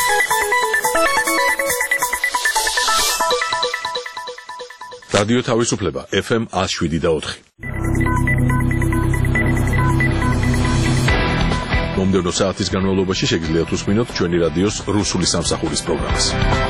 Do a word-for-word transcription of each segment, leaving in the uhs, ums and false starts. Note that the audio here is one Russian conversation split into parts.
რადიო თავისუფლება ეფ ემ one oh seven და four. მომდევნო საათის განმავლობაში შეგიძლიათ უსმინოთ ჩვენი რადიოს რუსული სამსახურის პროგრამას.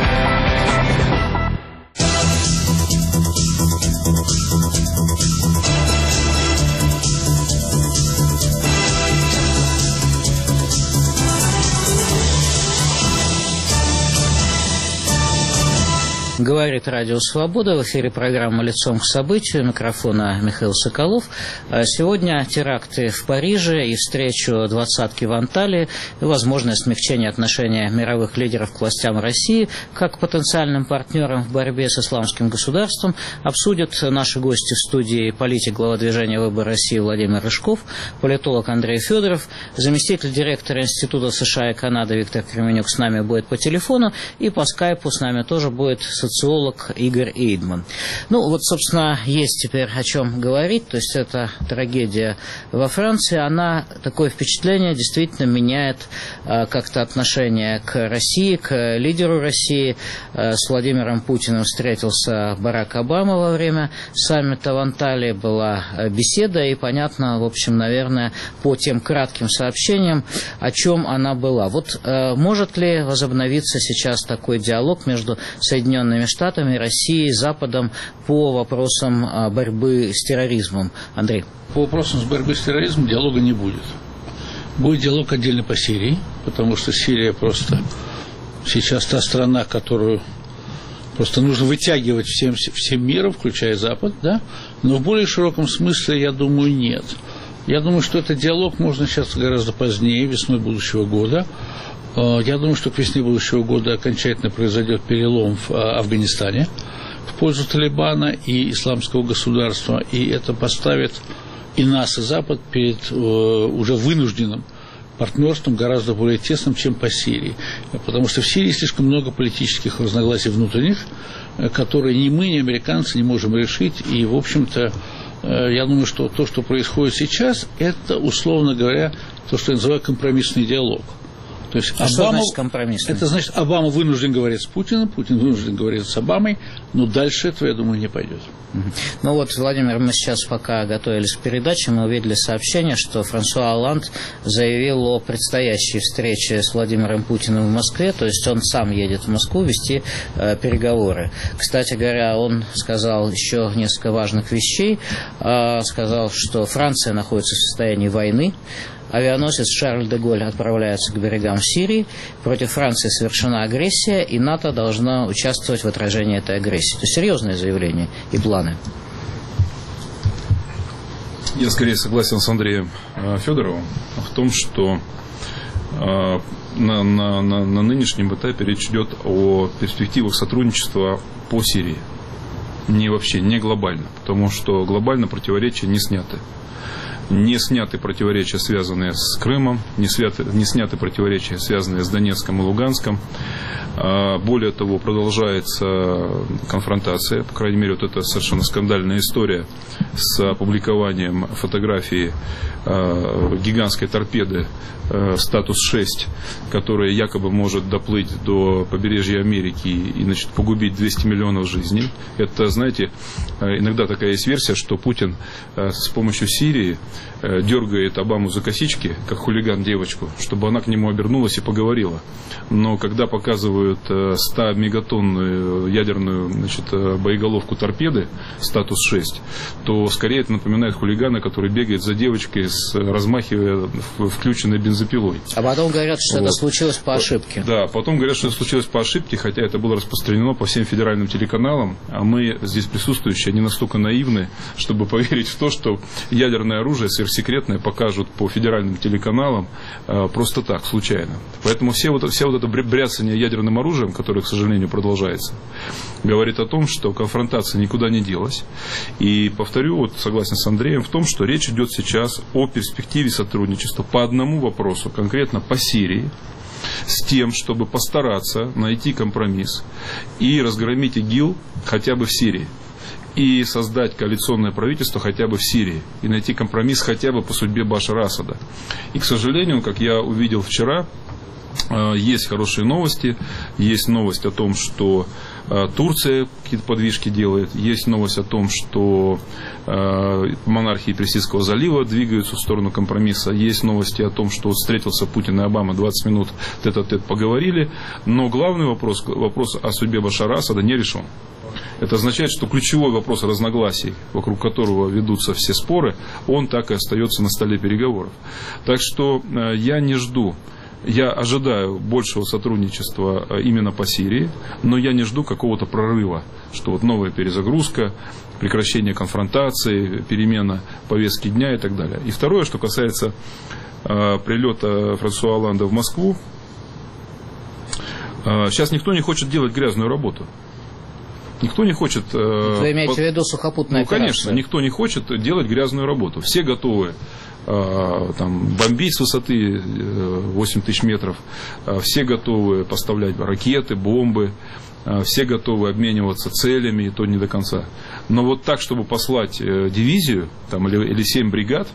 Говорит Радио Свобода, в эфире программа «Лицом к событию», микрофона Михаил Соколов. Сегодня теракты в Париже и встречу двадцатки в Анталии, и возможное смягчение отношения мировых лидеров к властям России как потенциальным партнерам в борьбе с исламским государством обсудят наши гости в студии: политик, глава движения «Выбор России» Владимир Рыжков, политолог Андрей Федоров, заместитель директора Института США и Канады Виктор Кременюк с нами будет по телефону, и по скайпу с нами тоже будет социолог Игорь Эйдман. Ну, вот, собственно, есть теперь о чем говорить. То есть эта трагедия во Франции, она, такое впечатление, действительно меняет э, как-то отношение к России, к лидеру России. Э, с Владимиром Путиным встретился Барак Обама во время саммита в Анталии, была беседа, и понятно, в общем, наверное, по тем кратким сообщениям, о чем она была. Вот э, может ли возобновиться сейчас такой диалог между Соединенными Штатами, Россией, Западом по вопросам борьбы с терроризмом? Андрей. По вопросам борьбы с терроризмом диалога не будет. Будет диалог отдельно по Сирии, потому что Сирия просто сейчас та страна, которую просто нужно вытягивать всем, всем миром, включая Запад, да? Но в более широком смысле, я думаю, нет. Я думаю, что этот диалог можно сейчас гораздо позднее, весной будущего года. Я думаю, что к весне будущего года окончательно произойдет перелом в Афганистане в пользу Талибана и исламского государства, и это поставит и нас, и Запад перед уже вынужденным партнерством гораздо более тесным, чем по Сирии. Потому что в Сирии слишком много политических разногласий внутренних, которые ни мы, ни американцы не можем решить, и, в общем-то, я думаю, что то, что происходит сейчас, это, условно говоря, то, что я называю компромиссный диалог. То есть а Обама, что значит компромисс? Это значит, Обама вынужден говорить с Путиным, Путин вынужден говорить с Обамой, но дальше этого, я думаю, не пойдет. Ну вот, Владимир, мы сейчас, пока готовились к передаче, мы увидели сообщение, что Франсуа Олланд заявил о предстоящей встрече с Владимиром Путиным в Москве, то есть он сам едет в Москву вести э, переговоры. Кстати говоря, он сказал еще несколько важных вещей, э, сказал, что Франция находится в состоянии войны. Авианосец Шарль де Голль отправляется к берегам Сирии. Против Франции совершена агрессия, и НАТО должно участвовать в отражении этой агрессии. То есть серьезное заявление и планы. Я скорее согласен с Андреем Федоровым в том, что на, на, на, на нынешнем этапе речь идет о перспективах сотрудничества по Сирии. Не вообще, не глобально, потому что глобально противоречия не сняты. Не сняты противоречия, связанные с Крымом, не, сняты, не сняты противоречия, связанные с Донецком и Луганском. Более того, продолжается конфронтация, по крайней мере, вот это совершенно скандальная история с опубликованием фотографии гигантской торпеды «Статус шесть», которая якобы может доплыть до побережья Америки и, значит, погубить двести миллионов жизней. Это, знаете, иногда такая есть версия, что Путин с помощью Сирии дергает Обаму за косички, как хулиган девочку, чтобы она к нему обернулась и поговорила. Но когда показывают сто мегатонную ядерную, значит, боеголовку торпеды «Статус шесть», то скорее это напоминает хулигана, который бегает за девочкой, с, размахивая включенной бензопилой. А потом говорят, что вот. Это случилось по ошибке. Да, потом говорят, что это случилось по ошибке, хотя это было распространено по всем федеральным телеканалам, а мы здесь присутствующие не настолько наивны, чтобы поверить в то, что ядерное оружие сверхсекретное покажут по федеральным телеканалам э, просто так, случайно. Поэтому все вот, все вот это бряцание ядерным оружием, которое, к сожалению, продолжается, говорит о том, что конфронтация никуда не делась. И повторю, вот согласен с Андреем в том, что речь идет сейчас о перспективе сотрудничества по одному вопросу, конкретно по Сирии, с тем, чтобы постараться найти компромисс и разгромить ИГИЛ хотя бы в Сирии. И создать коалиционное правительство хотя бы в Сирии. И найти компромисс хотя бы по судьбе Башара Асада. И, к сожалению, как я увидел вчера, Есть хорошие новости. Есть новость о том, что Турция какие-то подвижки делает. Есть новость о том, что монархии Персидского залива двигаются в сторону компромисса. Есть новости о том, что встретился Путин и Обама, двадцать минут тет-а-тет поговорили. Но главный вопрос, вопрос о судьбе Башара Асада не решен. Это означает, что ключевой вопрос разногласий, вокруг которого ведутся все споры, он так и остается на столе переговоров. Так что я не жду. Я ожидаю большего сотрудничества именно по Сирии, но я не жду какого-то прорыва, что вот новая перезагрузка, прекращение конфронтации, перемена повестки дня и так далее. И второе, что касается э, прилета Франсуа Олланда в Москву, э, сейчас никто не хочет делать грязную работу. Никто не хочет... Э, Вы имеете под... в виду сухопутную ну, операцию? Конечно, никто не хочет делать грязную работу. Все готовы там, бомбить с высоты восемь тысяч метров, все готовы поставлять ракеты, бомбы, все готовы обмениваться целями, и то не до конца. Но вот так, чтобы послать дивизию там, или, или семь бригад,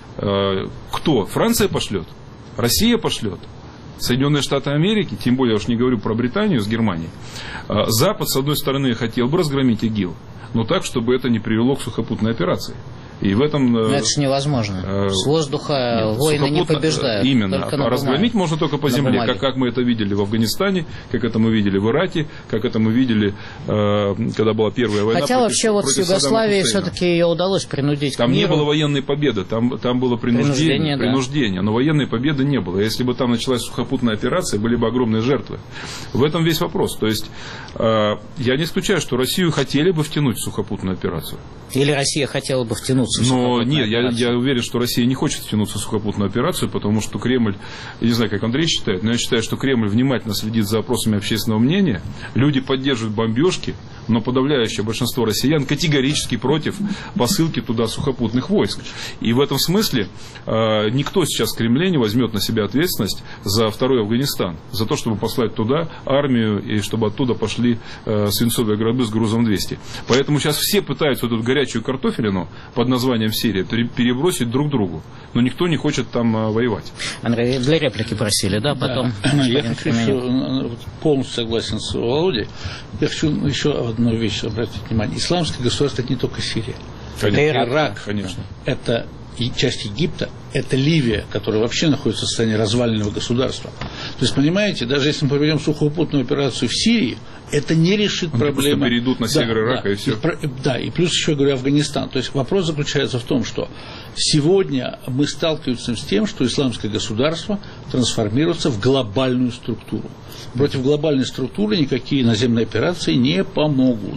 кто? Франция пошлет? Россия пошлет? Соединенные Штаты Америки, тем более я уж не говорю про Британию с Германией. Запад, с одной стороны, хотел бы разгромить ИГИЛ, но так, чтобы это не привело к сухопутной операции. И в этом... Но это же невозможно. С воздуха нет, войны не побеждают. Именно. А разгромить можно только по земле. Как, как мы это видели в Афганистане, как это мы видели в Ираке, как это мы видели, э, когда была первая война. Хотя против, вообще вот с Югославией все-таки ее удалось принудить там к миру. Не было военной победы, там, там было принуждение, принуждение, принуждение да. Но военной победы не было. Если бы там началась сухопутная операция, были бы огромные жертвы. В этом весь вопрос. То есть, э, я не исключаю, что Россию хотели бы втянуть в сухопутную операцию. Или Россия хотела бы втянуться в Но сухопутную нет, операцию? я, я уверен, что Россия не хочет втянуться в сухопутную операцию, потому что Кремль, я не знаю, как Андрей считает, но я считаю, что Кремль внимательно следит за опросами общественного мнения. Люди поддерживают бомбежки, но подавляющее большинство россиян категорически против посылки туда сухопутных войск. И в этом смысле э, никто сейчас в Кремле не возьмет на себя ответственность за второй Афганистан, за то, чтобы послать туда армию и чтобы оттуда пошли э, свинцовые гробы с грузом двести. Поэтому сейчас все пытаются эту горячую картофелину под названием Сирия перебросить друг другу, но никто не хочет там э, воевать. Андрей, для реплики просили, да? Потом. Да. Я хочу еще, полностью согласен с Володей. Я хочу еще одну вещь обратить внимание. Исламское государство – это не только Сирия. Конечно. Ирак, конечно. Это и часть Египта, это Ливия, которая вообще находится в состоянии разваленного государства. То есть, понимаете, даже если мы проведем сухопутную операцию в Сирии, это не решит Они проблемы. Просто перейдут на север да, Ирака да, и все. И, да, и плюс еще, говорю, Афганистан. То есть вопрос заключается в том, что сегодня мы сталкиваемся с тем, что исламское государство трансформируется в глобальную структуру. Против глобальной структуры никакие наземные операции не помогут.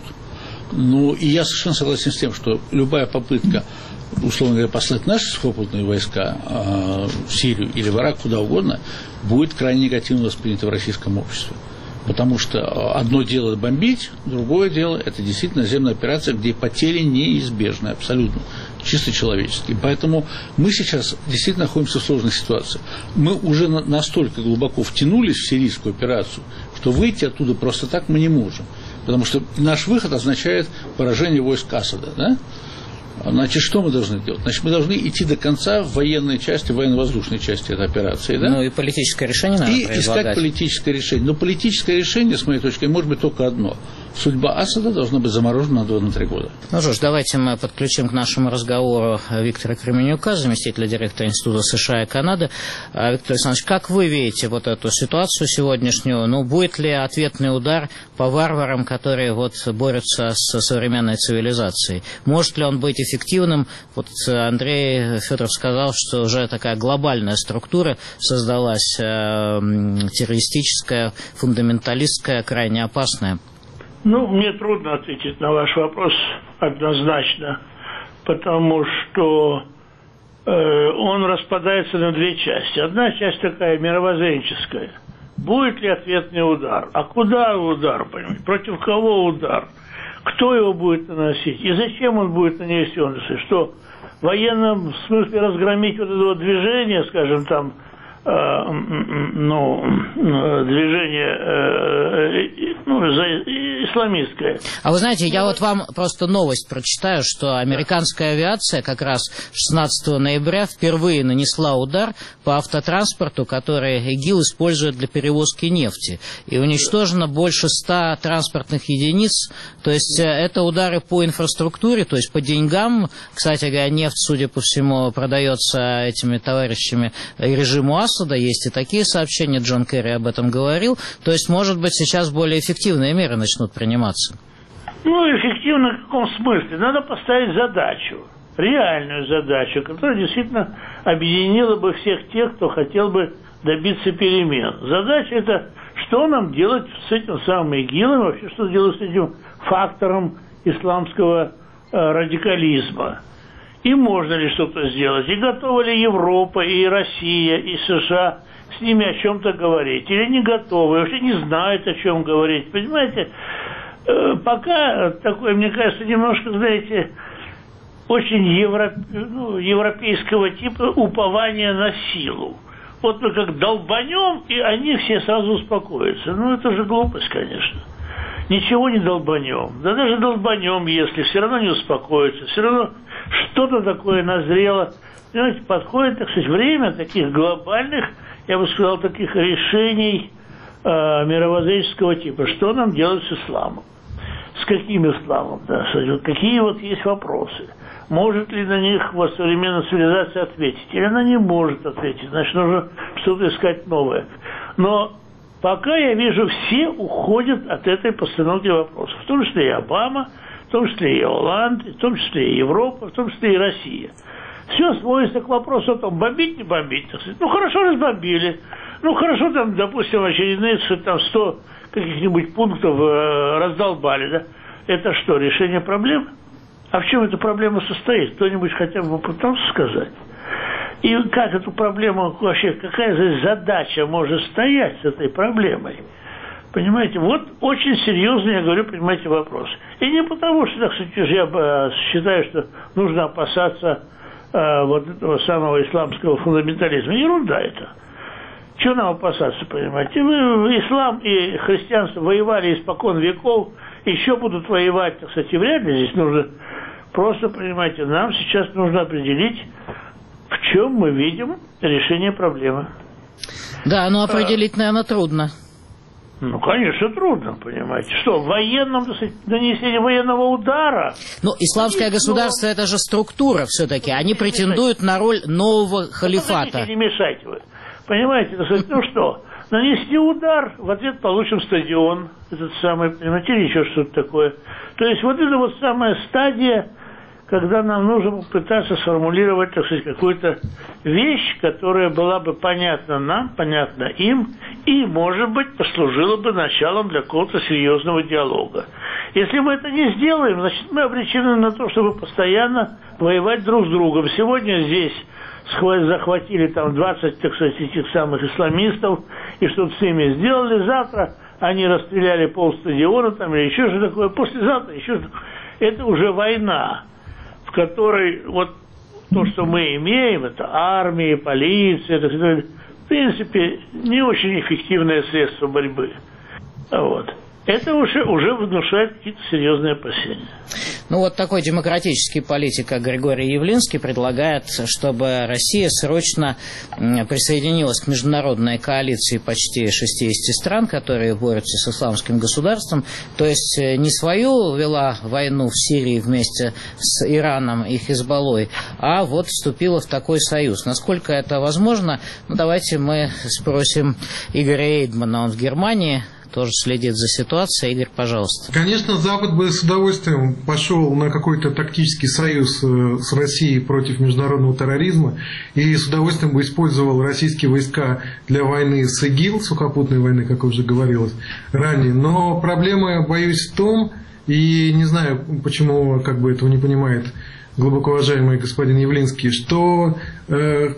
Ну, и я совершенно согласен с тем, что любая попытка, условно говоря, послать наши сухопутные войска э, в Сирию или в Ирак, куда угодно, будет крайне негативно воспринято в российском обществе. Потому что одно дело бомбить, другое дело это действительно наземная операция, где потери неизбежны, абсолютно, чисто человеческие. Поэтому мы сейчас действительно находимся в сложной ситуации. Мы уже настолько глубоко втянулись в сирийскую операцию, что выйти оттуда просто так мы не можем. Потому что наш выход означает поражение войск Асада, да? Значит, что мы должны делать? Значит, мы должны идти до конца в военной части, в военно-воздушной части этой операции, да? Ну и политическое решение надо И предлагать. искать политическое решение. Но политическое решение, с моей точки зрения, может быть только одно. Судьба Асада должна быть заморожена на два-три года. Ну что ж, давайте мы подключим к нашему разговору Виктора Кременюка, заместителя директора Института США и Канады. Виктор Александрович, как вы видите вот эту ситуацию сегодняшнюю? Ну, будет ли ответный удар по варварам, которые вот борются с современной цивилизацией? Может ли он быть эффективным? Вот Андрей Федоров сказал, что уже такая глобальная структура создалась, э, террористическая, фундаменталистская, крайне опасная. Ну, мне трудно ответить на ваш вопрос однозначно, потому что э, он распадается на две части. Одна часть такая мировоззренческая. Будет ли ответный удар? А куда удар, понимаете? Против кого удар? Кто его будет наносить? И зачем он будет нанесен? Что в военном смысле разгромить вот это вот движение, скажем, там, ну, движение ну, исламистское. А вы знаете, я вот вам просто новость прочитаю, что американская авиация как раз шестнадцатого ноября впервые нанесла удар по автотранспорту, который ИГИЛ использует для перевозки нефти. И уничтожено больше ста транспортных единиц. То есть это удары по инфраструктуре, то есть по деньгам. Кстати говоря, нефть, судя по всему, продается этими товарищами режиму Асада. Есть и такие сообщения, Джон Керри об этом говорил. То есть, может быть, сейчас более эффективные меры начнут приниматься. Ну, эффективно в каком смысле? Надо поставить задачу, реальную задачу, которая действительно объединила бы всех тех, кто хотел бы добиться перемен. Задача – это что нам делать с этим самым ИГИЛом, вообще что делать с этим фактором исламского э, радикализма. И можно ли что-то сделать? И готова ли Европа, и Россия, и США с ними о чем-то говорить? Или не готовы, вообще не знают, о чем говорить. Понимаете, пока такое, мне кажется, немножко, знаете, очень евро, ну, европейского типа упования на силу. Вот мы как долбанем, и они все сразу успокоятся. Ну, это же глупость, конечно. Ничего не долбанем. Да даже долбанем, если все равно не успокоятся, все равно что-то такое назрело. Понимаете, подходит, так сказать, время таких глобальных, я бы сказал, таких решений э, мировоззренческого типа. Что нам делать с исламом? С каким исламом? Да? Какие вот есть вопросы? Может ли на них вот современная цивилизация ответить? Или она не может ответить? Значит, нужно что-то искать новое. Но пока я вижу, все уходят от этой постановки вопросов. В том числе и Обама, в том числе и Оланд, в том числе и Европа, в том числе и Россия. Все сводится к вопросу о том, бомбить, не бомбить. Так сказать. Ну, хорошо разбомбили. Ну, хорошо, там, допустим, очередные там, сто каких-нибудь пунктов э, раздолбали. Да? Это что, решение проблемы? А в чем эта проблема состоит? Кто-нибудь хотя бы попытался сказать? И как эту проблему вообще, какая здесь задача может стоять с этой проблемой? Понимаете, вот очень серьезный, я говорю, понимаете, вопрос. И не потому, что, так сказать, я считаю, что нужно опасаться э, вот этого самого исламского фундаментализма. Ерунда это. Чего нам опасаться, понимаете? Вы, ислам и христианство воевали испокон веков, еще будут воевать, так сказать, и вряд ли здесь нужно. Просто, понимаете, нам сейчас нужно определить, в чем мы видим решение проблемы. Да, но определить, а, наверное, трудно. Ну, конечно, трудно, понимаете. Что, в военном, так сказать, нанесении военного удара? Ну, исламское государство, но... это же структура все-таки. Они не претендуют мешайте. на роль нового халифата. Ну, не мешайте вы. Понимаете, так сказать, ну что, нанести удар, в ответ получим стадион, этот самый, понимаете, или еще что-то такое. То есть вот это вот самая стадия, когда нам нужно пытаться сформулировать, так сказать, какую-то вещь, которая была бы понятна нам, понятна им, и, может быть, послужила бы началом для какого-то серьезного диалога. Если мы это не сделаем, значит, мы обречены на то, чтобы постоянно воевать друг с другом. Сегодня здесь захватили там двадцать, так сказать, этих самых исламистов, и что-то с ними сделали. Завтра они расстреляли полстадиона там, или еще что-то такое. Послезавтра еще что-то. Это уже война, в которой вот то, что мы имеем, это армия, полиция, это, в принципе, не очень эффективное средство борьбы. Вот. Это уже, уже внушает какие-то серьезные опасения. Ну вот такой демократический политик, как Григорий Явлинский, предлагает, чтобы Россия срочно присоединилась к международной коалиции почти шестидесяти стран, которые борются с исламским государством. То есть не свою вела войну в Сирии вместе с Ираном и Хизбаллой, а вот вступила в такой союз. Насколько это возможно? Ну давайте мы спросим Игоря Эйдмана, он в Германии тоже следит за ситуацией. Игорь, пожалуйста. Конечно, Запад бы с удовольствием пошел на какой-то тактический союз с Россией против международного терроризма и с удовольствием бы использовал российские войска для войны с ИГИЛ, сухопутной войны, как уже говорилось ранее. Но проблема, боюсь, в том, и не знаю, почему как бы этого не понимает глубоко уважаемый господин Явлинский, что э,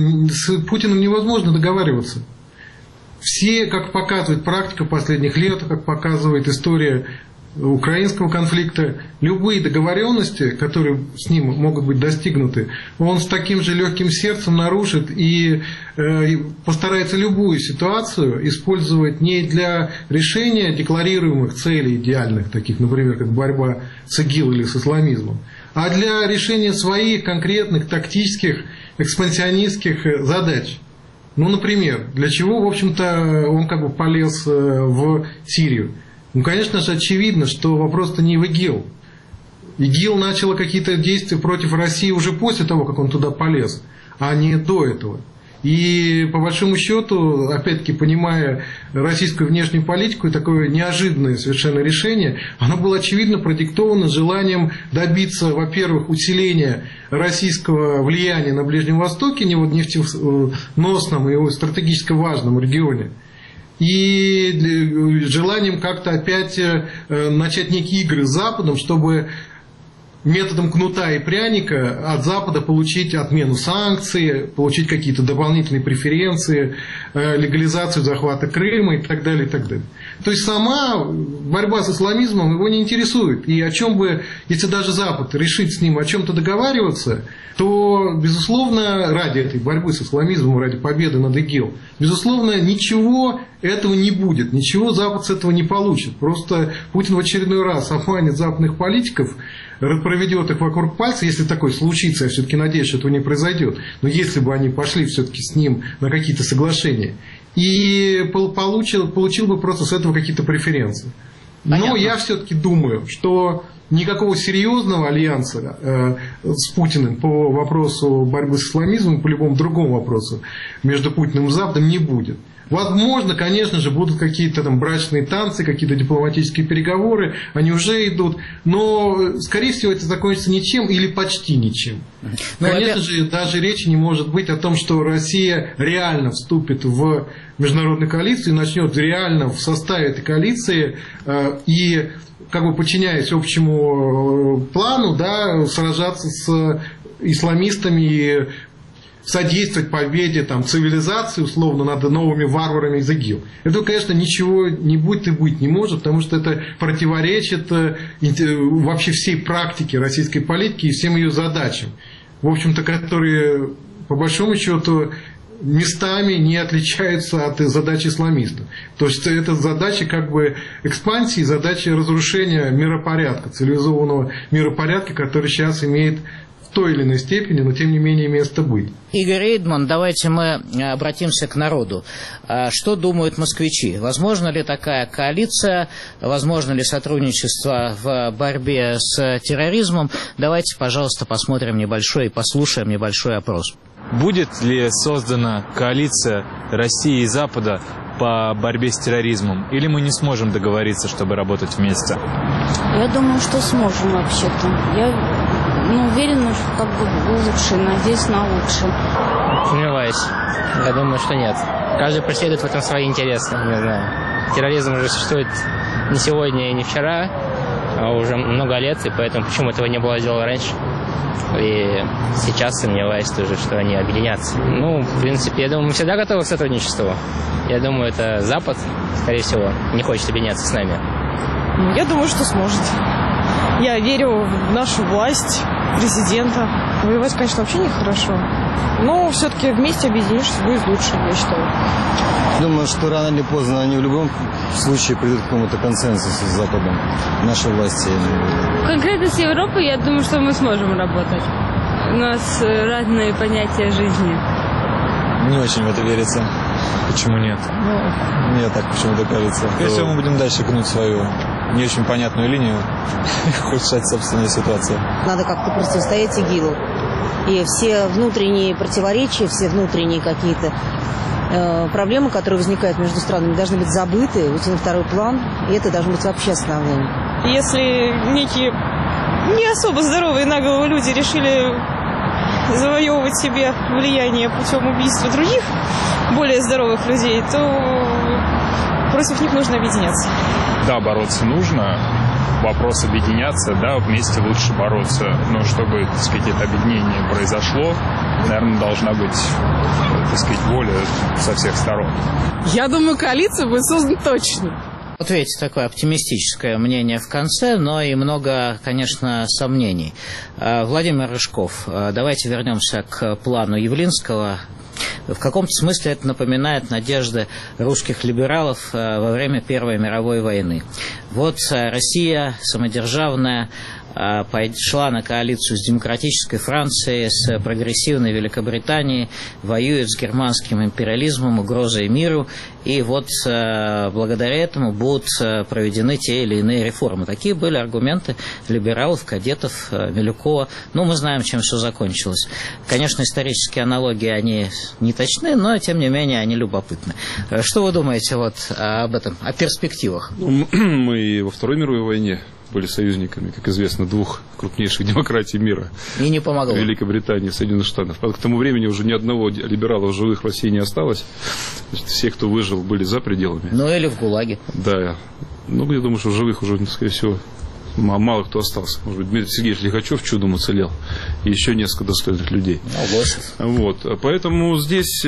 с Путиным невозможно договариваться. Все, как показывает практика последних лет, как показывает история, украинского конфликта, любые договоренности, которые с ним могут быть достигнуты, он с таким же легким сердцем нарушит и э, постарается любую ситуацию использовать не для решения декларируемых целей идеальных, таких, например, как борьба с ИГИЛ или с исламизмом, а для решения своих конкретных тактических, экспансионистских задач. Ну, например, для чего, в общем-то, он как бы полез в Сирию? Ну, конечно же, очевидно, что вопрос-то не в ИГИЛ. ИГИЛ начало какие-то действия против России уже после того, как он туда полез, а не до этого. И, по большому счету, опять-таки, понимая российскую внешнюю политику и такое неожиданное совершенно решение, оно было очевидно продиктовано желанием добиться, во-первых, усиления российского влияния на Ближнем Востоке, не вот нефтеносном и стратегически важном регионе, и желанием как-то опять начать некие игры с Западом, чтобы методом кнута и пряника от Запада получить отмену санкций, получить какие-то дополнительные преференции, легализацию захвата Крыма и так далее, и так далее. То есть сама борьба с исламизмом его не интересует. И о чем бы, если даже Запад решит с ним о чем-то договариваться, то, безусловно, ради этой борьбы с исламизмом, ради победы над ИГИЛ, безусловно, ничего этого не будет, ничего Запад с этого не получит. Просто Путин в очередной раз обманет западных политиков, проведет их вокруг пальца, если такое случится, я все-таки надеюсь, что этого не произойдет, но если бы они пошли все-таки с ним на какие-то соглашения, и получил, получил бы просто с этого какие-то преференции. Понятно. Но я все-таки думаю, что никакого серьезного альянса э, с Путиным по вопросу борьбы с исламизмом, по любому другому вопросу между Путиным и Западом не будет. Возможно, конечно же, будут какие-то там брачные танцы, какие-то дипломатические переговоры, они уже идут, но, скорее всего, это закончится ничем или почти ничем. Ну, конечно опять... же, даже речи не может быть о том, что Россия реально вступит в международную коалицию и начнет реально в составе этой коалиции э, и, как бы подчиняясь общему плану, да, сражаться с исламистами и содействовать победе там, цивилизации, условно, над новыми варварами из ИГИЛ. Это, конечно, ничего не будет и быть не может, потому что это противоречит вообще всей практике российской политики и всем ее задачам, в общем-то, которые, по большому счету, местами не отличаются от задач исламистов. То есть это задача как бы экспансии, задача разрушения миропорядка, цивилизованного миропорядка, который сейчас имеет в той или иной степени, но тем не менее место быть. Игорь Эйдман, давайте мы обратимся к народу. Что думают москвичи? Возможно ли такая коалиция? Возможно ли сотрудничество в борьбе с терроризмом? Давайте, пожалуйста, посмотрим небольшой и послушаем небольшой опрос. Будет ли создана коалиция России и Запада по борьбе с терроризмом? Или мы не сможем договориться, чтобы работать вместе? Я думаю, что сможем вообще-то. Я ну, уверена, что как бы лучше, надеюсь на лучшее. Сомневаюсь. Я думаю, что нет. Каждый преследует в этом свои интересы. Не знаю. Терроризм уже существует не сегодня и не вчера, а уже много лет, и поэтому почему этого не было сделано раньше? И сейчас сомневаюсь тоже, что они объединятся. Ну, в принципе, я думаю, мы всегда готовы к сотрудничеству. Я думаю, это Запад, скорее всего, не хочет объединяться с нами. Я думаю, что сможет. Я верю в нашу власть, президента. Воевать, конечно, вообще нехорошо. Но все-таки вместе объединившись будет лучше, я считаю. Думаю, что рано или поздно они в любом случае придут к какому-то консенсусу с Западом. Наши власти. Конкретно с Европой, я думаю, что мы сможем работать. У нас разные понятия жизни. Не очень в это верится. Почему нет? Ну, мне так почему-то кажется. Если мы будем дальше гнуть свою не очень понятную линию, ухудшать собственную ситуацию. Надо как-то противостоять ИГИЛу. И все внутренние противоречия, все внутренние какие-то э, проблемы, которые возникают между странами, должны быть забыты, уйти на второй план, и это должно быть вообще основным. Если некие не особо здоровые на голову люди решили завоевывать себе влияние путем убийства других, более здоровых людей, то против них нужно объединяться. Да, бороться нужно. Вопрос объединяться, да, вместе лучше бороться. Но чтобы, так сказать, это объединение произошло, наверное, должна быть, так сказать, воля со всех сторон. Я думаю, коалиция будет создана точно. Вот видите, такое оптимистическое мнение в конце, но и много, конечно, сомнений. Владимир Рыжков, давайте вернемся к плану Явлинского. В каком-то смысле это напоминает надежды русских либералов во время Первой мировой войны. Вот Россия самодержавная шла на коалицию с демократической Францией, с прогрессивной Великобританией, воюет с германским империализмом, угрозой миру, и вот благодаря этому будут проведены те или иные реформы. Такие были аргументы либералов, кадетов, Милюкова. Ну, мы знаем, чем все закончилось. Конечно, исторические аналогии, они не точны, но, тем не менее, они любопытны. Что вы думаете вот об этом, о перспективах? Ну, мы и во Второй мировой войне были союзниками, как известно, двух крупнейших демократий мира. И не помогло. Великобритании и Соединенных Штатов. К тому времени уже ни одного либерала в живых в России не осталось. Значит, все, кто выжил, были за пределами. Ну или в ГУЛАГе. Да. Ну, я думаю, что живых уже, скорее всего, мало кто остался. Может быть, Дмитрий Сергеевич Лихачев чудом уцелел. И еще несколько достойных людей. Вот. Поэтому здесь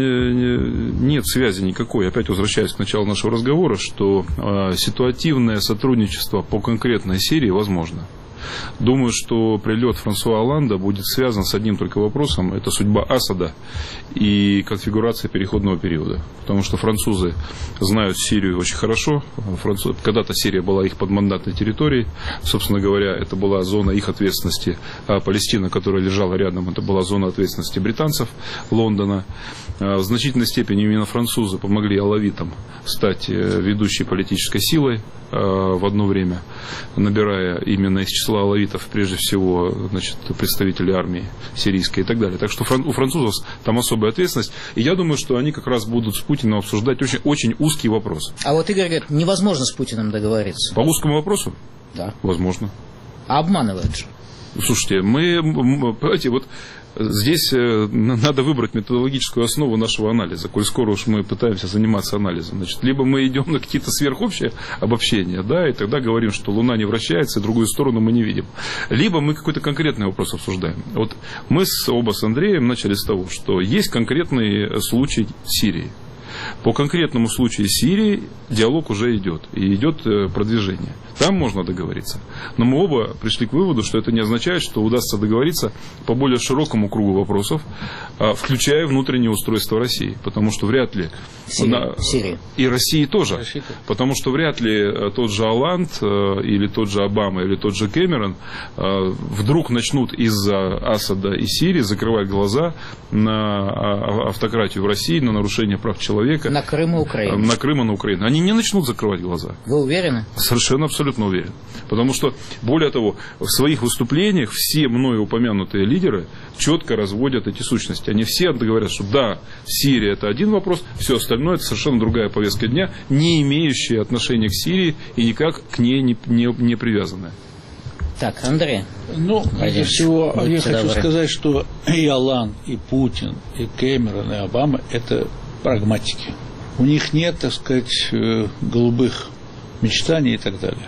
нет связи никакой. Опять возвращаясь к началу нашего разговора, что ситуативное сотрудничество по конкретной Сирии возможно. Думаю, что прилет Франсуа Олланда будет связан с одним только вопросом. Это судьба Асада и конфигурация переходного периода. Потому что французы знают Сирию очень хорошо. Француз... Когда-то Сирия была их подмандатной территорией. Собственно говоря, это была зона их ответственности. А Палестина, которая лежала рядом, это была зона ответственности британцев, Лондона. В значительной степени именно французы помогли алавитам стать ведущей политической силой в одно время, набирая именно из числа алавитов, прежде всего, значит, представителей армии сирийской и так далее. Так что у французов там особая ответственность. И я думаю, что они как раз будут с Путиным обсуждать очень, очень узкий вопрос. А вот Игорь говорит, невозможно с Путиным договориться. По узкому вопросу? Да. Возможно. А обманывают же. Слушайте, мы, понимаете, вот здесь надо выбрать методологическую основу нашего анализа, коль скоро уж мы пытаемся заниматься анализом. Значит, либо мы идем на какие-то сверхобщие обобщения, да, и тогда говорим, что Луна не вращается, и другую сторону мы не видим. Либо мы какой-то конкретный вопрос обсуждаем. Вот мы с, оба с Андреем начали с того, что есть конкретный случай Сирии. По конкретному случаю Сирии диалог уже идет, и идет продвижение. Там можно договориться. Но мы оба пришли к выводу, что это не означает, что удастся договориться по более широкому кругу вопросов, включая внутреннее устройство России. Потому что вряд ли... Сирии. На... Сирии. И России тоже. Россия. Потому что вряд ли тот же Олланд, или тот же Обама, или тот же Кэмерон вдруг начнут из-за Асада и Сирии закрывать глаза на автократию в России, на нарушение прав человека. На Крым и Украину. На Крым и на Украину. Они не начнут закрывать глаза. Вы уверены? Совершенно абсолютно уверен. Потому что, более того, в своих выступлениях все мною упомянутые лидеры четко разводят эти сущности. Они все говорят, что да, Сирия это один вопрос, все остальное это совершенно другая повестка дня, не имеющая отношения к Сирии и никак к ней не, не, не привязанная. Так, Андрей. Ну, прежде всего, я хочу добрый. сказать, что и Олланд, и Путин, и Кэмерон, и Обама – это прагматики. У них нет, так сказать, голубых мечтаний и так далее.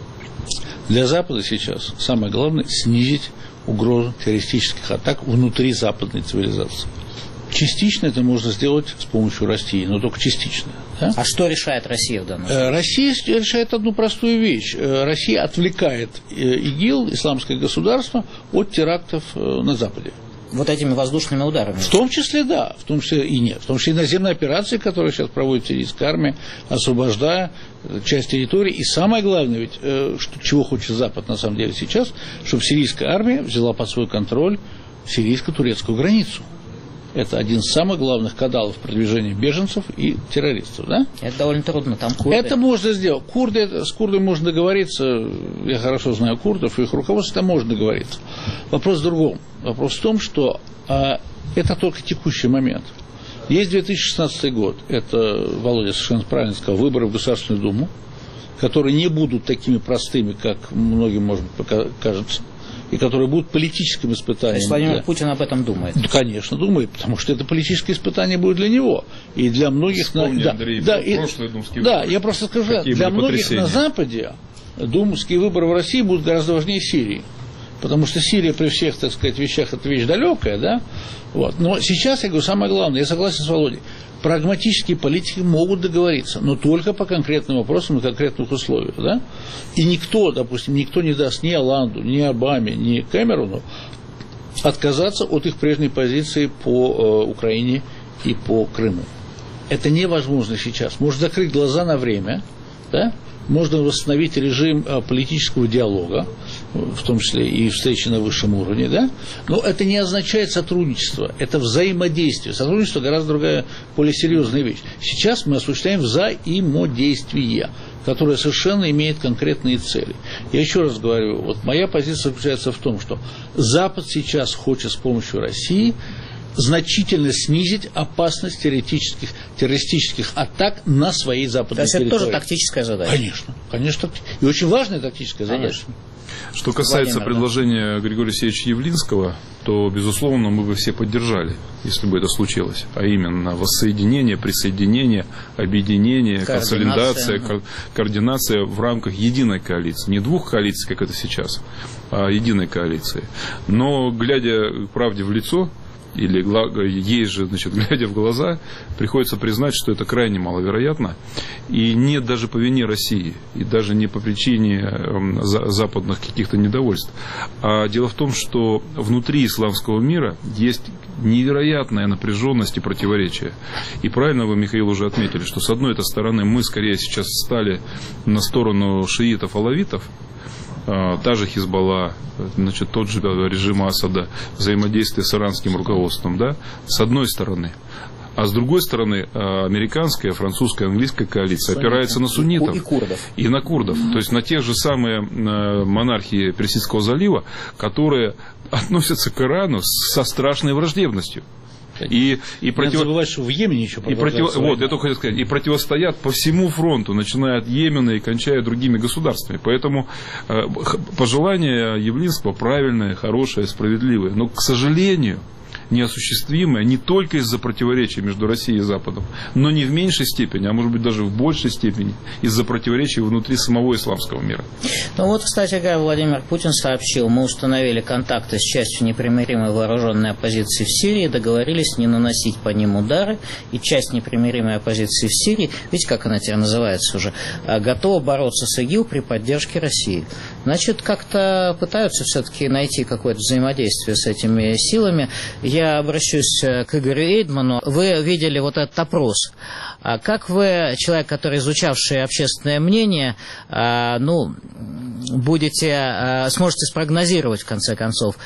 Для Запада сейчас самое главное – снизить угрозу террористических атак внутри западной цивилизации. Частично это можно сделать с помощью России, но только частично. Да? А что решает Россия в данном случае? Россия решает одну простую вещь. Россия отвлекает ИГИЛ, исламское государство, от терактов на Западе. Вот этими воздушными ударами? В том числе, да, в том числе и нет. В том числе и наземные операции, которые сейчас проводит сирийская армия, освобождая часть территории. И самое главное, ведь, что, чего хочет Запад на самом деле сейчас, чтобы сирийская армия взяла под свой контроль сирийско-турецкую границу. Это один из самых главных каналов продвижения беженцев и террористов, да? Это довольно трудно, там курды. Это можно сделать. Курды, с курдами можно договориться, я хорошо знаю курдов, и их руководство, там можно договориться. Вопрос в другом. Вопрос в том, что а, это только текущий момент. Есть две тысячи шестнадцатый год, это, Володя совершенно правильно сказал, выборы в Государственную Думу, которые не будут такими простыми, как многим, может быть, кажется, и которые будут политическим испытанием. То есть Владимир для... Путин об этом думает? Конечно, думает, потому что это политическое испытание будет для него. И для многих... Вспомни, на... Андрей, да, и... прошлые думские да, выборы. Я просто скажу, Какие для многих на Западе думские выборы в России будут гораздо важнее Сирии. Потому что Сирия при всех, так сказать, вещах это вещь далекая, да? Вот. Но сейчас, я говорю, самое главное, я согласен с Володей, Прагматические политики могут договориться, но только по конкретным вопросам и конкретных условиях. Да? И никто, допустим, никто не даст ни Оланду, ни Обаме, ни Кэмерону отказаться от их прежней позиции по э, Украине и по Крыму. Это невозможно сейчас. Можно закрыть глаза на время, да? Можно восстановить режим э, политического диалога, в том числе и встречи на высшем уровне, да? Но это не означает сотрудничество, это взаимодействие. Сотрудничество гораздо другая, более серьезная вещь. Сейчас мы осуществляем взаимодействие, которое совершенно имеет конкретные цели. Я еще раз говорю, вот моя позиция заключается в том, что Запад сейчас хочет с помощью России значительно снизить опасность террористических, террористических атак на своей западной территории. То есть это тоже тактическая задача? Конечно, конечно. И очень важная тактическая задача. Конечно. Что касается Владимир, предложения да. Григория Алексеевича Явлинского, то, безусловно, мы бы все поддержали, если бы это случилось. А именно воссоединение, присоединение, объединение, консолидация, ко- координация в рамках единой коалиции. Не двух коалиций, как это сейчас, а единой коалиции. Но, глядя правде в лицо, или ей же, значит, глядя в глаза, приходится признать, что это крайне маловероятно. И не даже по вине России, и даже не по причине западных каких-то недовольств. А дело в том, что внутри исламского мира есть невероятная напряженность и противоречия. И правильно вы, Михаил, уже отметили, что с одной стороны мы скорее сейчас стали на сторону шиитов-алавитов, та же Хизбалла, значит, тот же режим Асада, взаимодействие с иранским руководством, да, с одной стороны. А с другой стороны, американская, французская, английская коалиция Сунниты. Опирается на суннитов и, курдов. и на курдов. То есть на тех же самые монархии Персидского залива, которые относятся к Ирану со страшной враждебностью. И, и против... забывать, что в Йемене еще и против... Вот, я только хотел сказать, и противостоят по всему фронту, начиная от Йемена и кончая другими государствами. Поэтому э, пожелание Явлинского правильное, хорошее, справедливое. Но, к сожалению, неосуществимое не только из-за противоречий между Россией и Западом, но не в меньшей степени, а может быть даже в большей степени из-за противоречий внутри самого исламского мира. Ну вот, кстати говоря, Владимир Путин сообщил, мы установили контакты с частью непримиримой вооруженной оппозиции в Сирии, договорились не наносить по ним удары, и часть непримиримой оппозиции в Сирии, видите, как она теперь называется уже, готова бороться с ИГИЛ при поддержке России. Значит, как-то пытаются все-таки найти какое-то взаимодействие с этими силами. Я обращусь к Игорю Эйдману. Вы видели вот этот опрос. Как вы, человек, который изучавший общественное мнение, ну, будете, сможете спрогнозировать, в конце концов,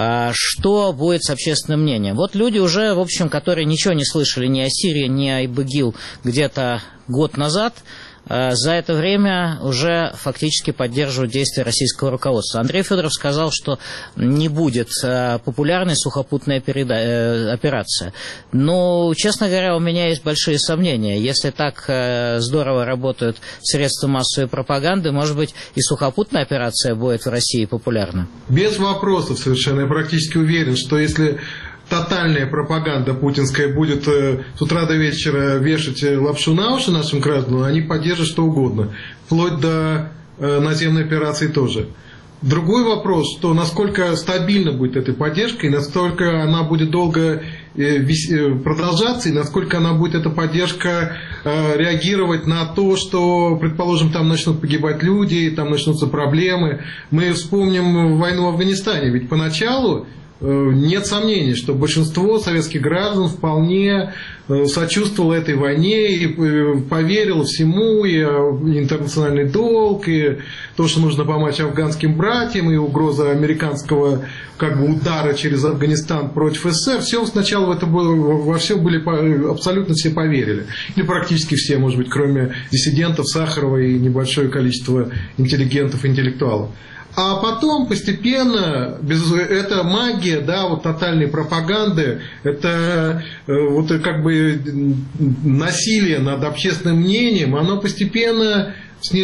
что будет с общественным мнением? Вот люди уже, в общем, которые ничего не слышали ни о Сирии, ни о ИГИЛ где-то год назад, за это время уже фактически поддерживают действия российского руководства. Андрей Федоров сказал, что не будет популярной сухопутной операция. Но, честно говоря, у меня есть большие сомнения. Если так здорово работают средства массовой пропаганды, может быть, и сухопутная операция будет в России популярна? Без вопросов совершенно. Я практически уверен, что если тотальная пропаганда путинская будет э, с утра до вечера вешать лапшу на уши нашим гражданам, они поддержат что угодно, вплоть до э, наземной операции тоже. Другой вопрос, что насколько стабильна будет эта поддержка, и насколько она будет долго э, вис, э, продолжаться, и насколько она будет, эта поддержка, э, реагировать на то, что, предположим, там начнут погибать люди, там начнутся проблемы. Мы вспомним войну в Афганистане, ведь поначалу нет сомнений, что большинство советских граждан вполне сочувствовало этой войне и поверило всему, и интернациональный долг, и то, что нужно помочь афганским братьям, и угроза американского как бы удара через Афганистан против СССР. Все сначала в это было, во все были, абсолютно все поверили. Или практически все, может быть, кроме диссидентов, Сахарова и небольшое количество интеллигентов, интеллектуалов. А потом постепенно, без, это магия, да, вот тотальной пропаганды, это вот как бы насилие над общественным мнением, оно постепенно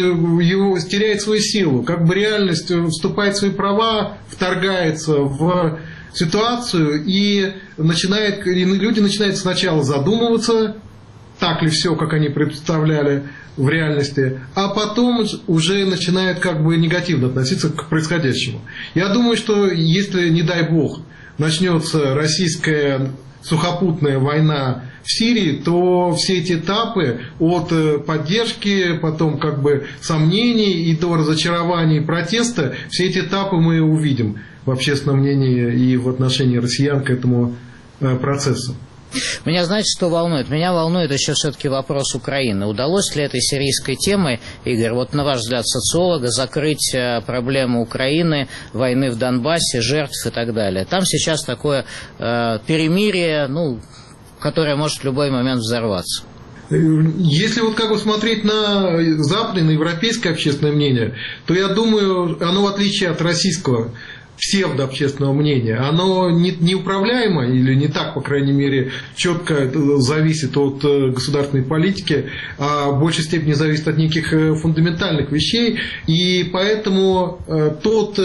его теряет свою силу, как бы реальность вступает в свои права, вторгается в ситуацию и начинает, и люди начинают сначала задумываться, так ли все, как они представляли в реальности, а потом уже начинают как бы негативно относиться к происходящему. Я думаю, что если, не дай бог, начнется российская сухопутная война в Сирии, то все эти этапы от поддержки, потом как бы сомнений и до разочарования и протеста, все эти этапы мы увидим в общественном мнении и в отношении россиян к этому процессу. Меня, знаете, что волнует? Меня волнует еще все-таки вопрос Украины. Удалось ли этой сирийской темой, Игорь, вот на ваш взгляд, социолога, закрыть проблему Украины, войны в Донбассе, жертв и так далее? Там сейчас такое э, перемирие, ну, которое может в любой момент взорваться. Если вот как бы смотреть на западное, на европейское общественное мнение, то я думаю, оно в отличие от российского псевдообщественного мнения, оно не, неуправляемо или не так, по крайней мере, четко зависит от государственной политики, а в большей степени зависит от неких фундаментальных вещей, и поэтому тот...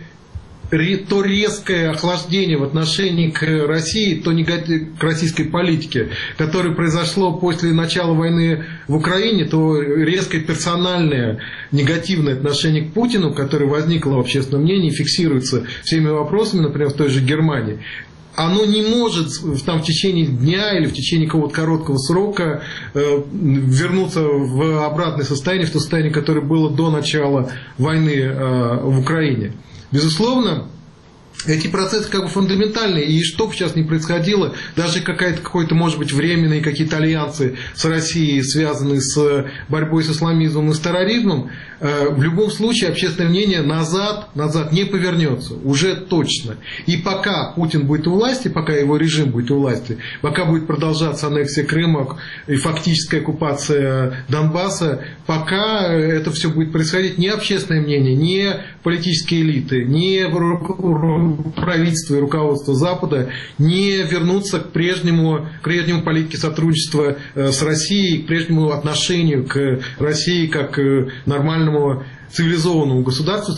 то резкое охлаждение в отношении к России, то негатив, к российской политике, которое произошло после начала войны в Украине, то резкое персональное негативное отношение к Путину, которое возникло в общественном мнении, фиксируется всеми вопросами, например, в той же Германии, оно не может там, в течение дня или в течение какого-то короткого срока э, вернуться в обратное состояние, в то состояние, которое было до начала войны э, в Украине. Безусловно, эти процессы как бы фундаментальные, и что бы сейчас ни происходило, даже какая-то, какой-то, может быть, временные какие-то альянсы с Россией, связанные с борьбой с исламизмом и с терроризмом, в любом случае общественное мнение назад, назад не повернется, уже точно. И пока Путин будет у власти, пока его режим будет у власти, пока будет продолжаться аннексия Крыма и фактическая оккупация Донбасса, пока это все будет происходить, ни общественное мнение, ни политические элиты, ни правительство и руководство Запада не вернутся к прежнему, к прежнему политике сотрудничества с Россией, к прежнему отношению к России как к нормальному цивилизованному государству, с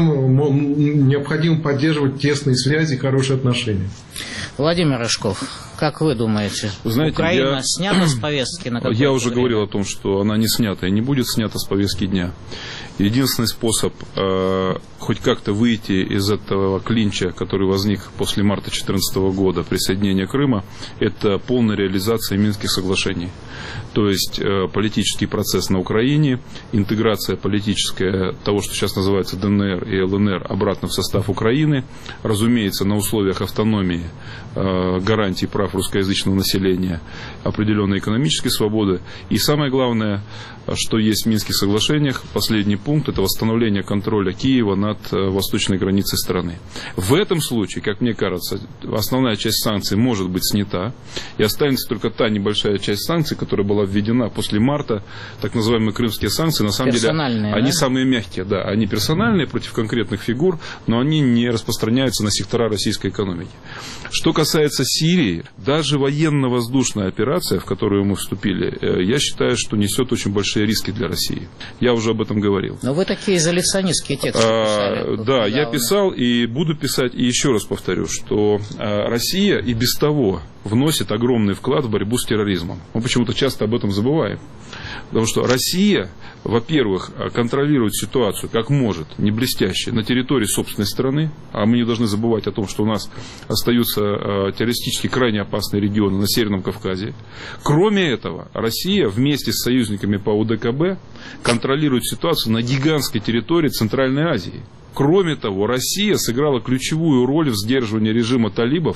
которым необходимо поддерживать тесные связи и хорошие отношения. Владимир Рыжков, как вы думаете, вы знаете, Украина я... снята с повестки на какое-то Я уже время? говорил о том, что она не снята и не будет снята с повестки дня. Единственный способ э, хоть как-то выйти из этого клинча, который возник после марта две тысячи четырнадцатого года, присоединения Крыма, это полная реализация Минских соглашений. То есть э, политический процесс на Украине, интеграция политическая того, что сейчас называется ДНР и ЛНР, обратно в состав Украины, разумеется, на условиях автономии, э, гарантий прав русскоязычного населения, определенной экономической свободы. И самое главное, что есть в Минских соглашениях, последний пункт, это восстановление контроля Киева над восточной границей страны. В этом случае, как мне кажется, основная часть санкций может быть снята, и останется только та небольшая часть санкций, которая была введена после марта, так называемые крымские санкции, на самом деле, они да? самые мягкие, да, они персональные против конкретных фигур, но они не распространяются на сектора российской экономики. Что касается Сирии, даже военно-воздушная операция, в которую мы вступили, я считаю, что несет очень большие риски для России. Я уже об этом говорил. Но вы такие изоляционистские тексты писали. А, да, я писал и буду писать, и еще раз повторю, что а, Россия и без того вносит огромный вклад в борьбу с терроризмом. Мы почему-то часто об этом забываем. Потому что Россия, во-первых, контролирует ситуацию, как может, не блестяще, на территории собственной страны, а мы не должны забывать о том, что у нас остаются террористически крайне опасные регионы на Северном Кавказе. Кроме этого, Россия вместе с союзниками по ОДКБ контролирует ситуацию на гигантской территории Центральной Азии. Кроме того, Россия сыграла ключевую роль в сдерживании режима талибов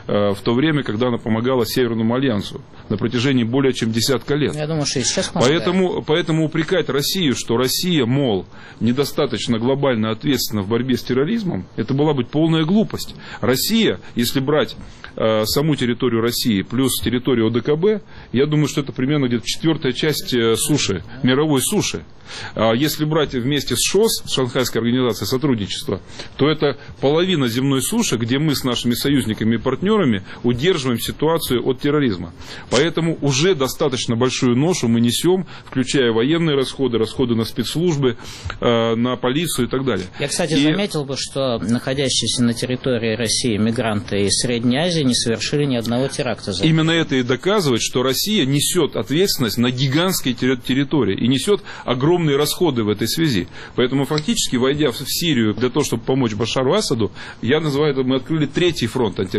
в то время, когда она помогала Северному альянсу на протяжении более чем десятка лет. Я думаю, что и сейчас помогает. Поэтому, поэтому упрекать Россию, что Россия, мол, недостаточно глобально ответственна в борьбе с терроризмом, это была бы полная глупость. Россия, если брать э, саму территорию России плюс территорию ОДКБ, я думаю, что это примерно где-то четвертая часть э, суши, мировой суши. А если брать вместе с ШОС, Шанхайской организацией сотрудничества, то это половина земной суши, где мы с нашими союзниками и партнерами удерживаем ситуацию от терроризма. Поэтому уже достаточно большую ношу мы несем, включая военные расходы, расходы на спецслужбы, на полицию и так далее. Я, кстати, и... заметил бы, что находящиеся на территории России мигранты из Средней Азии не совершили ни одного теракта. За Именно это и доказывает, что Россия несет ответственность на гигантской территории и несет огромные расходы в этой связи. Поэтому фактически, войдя в Сирию для того, чтобы помочь Башару Асаду, я называю это, мы открыли третий фронт антитеррористический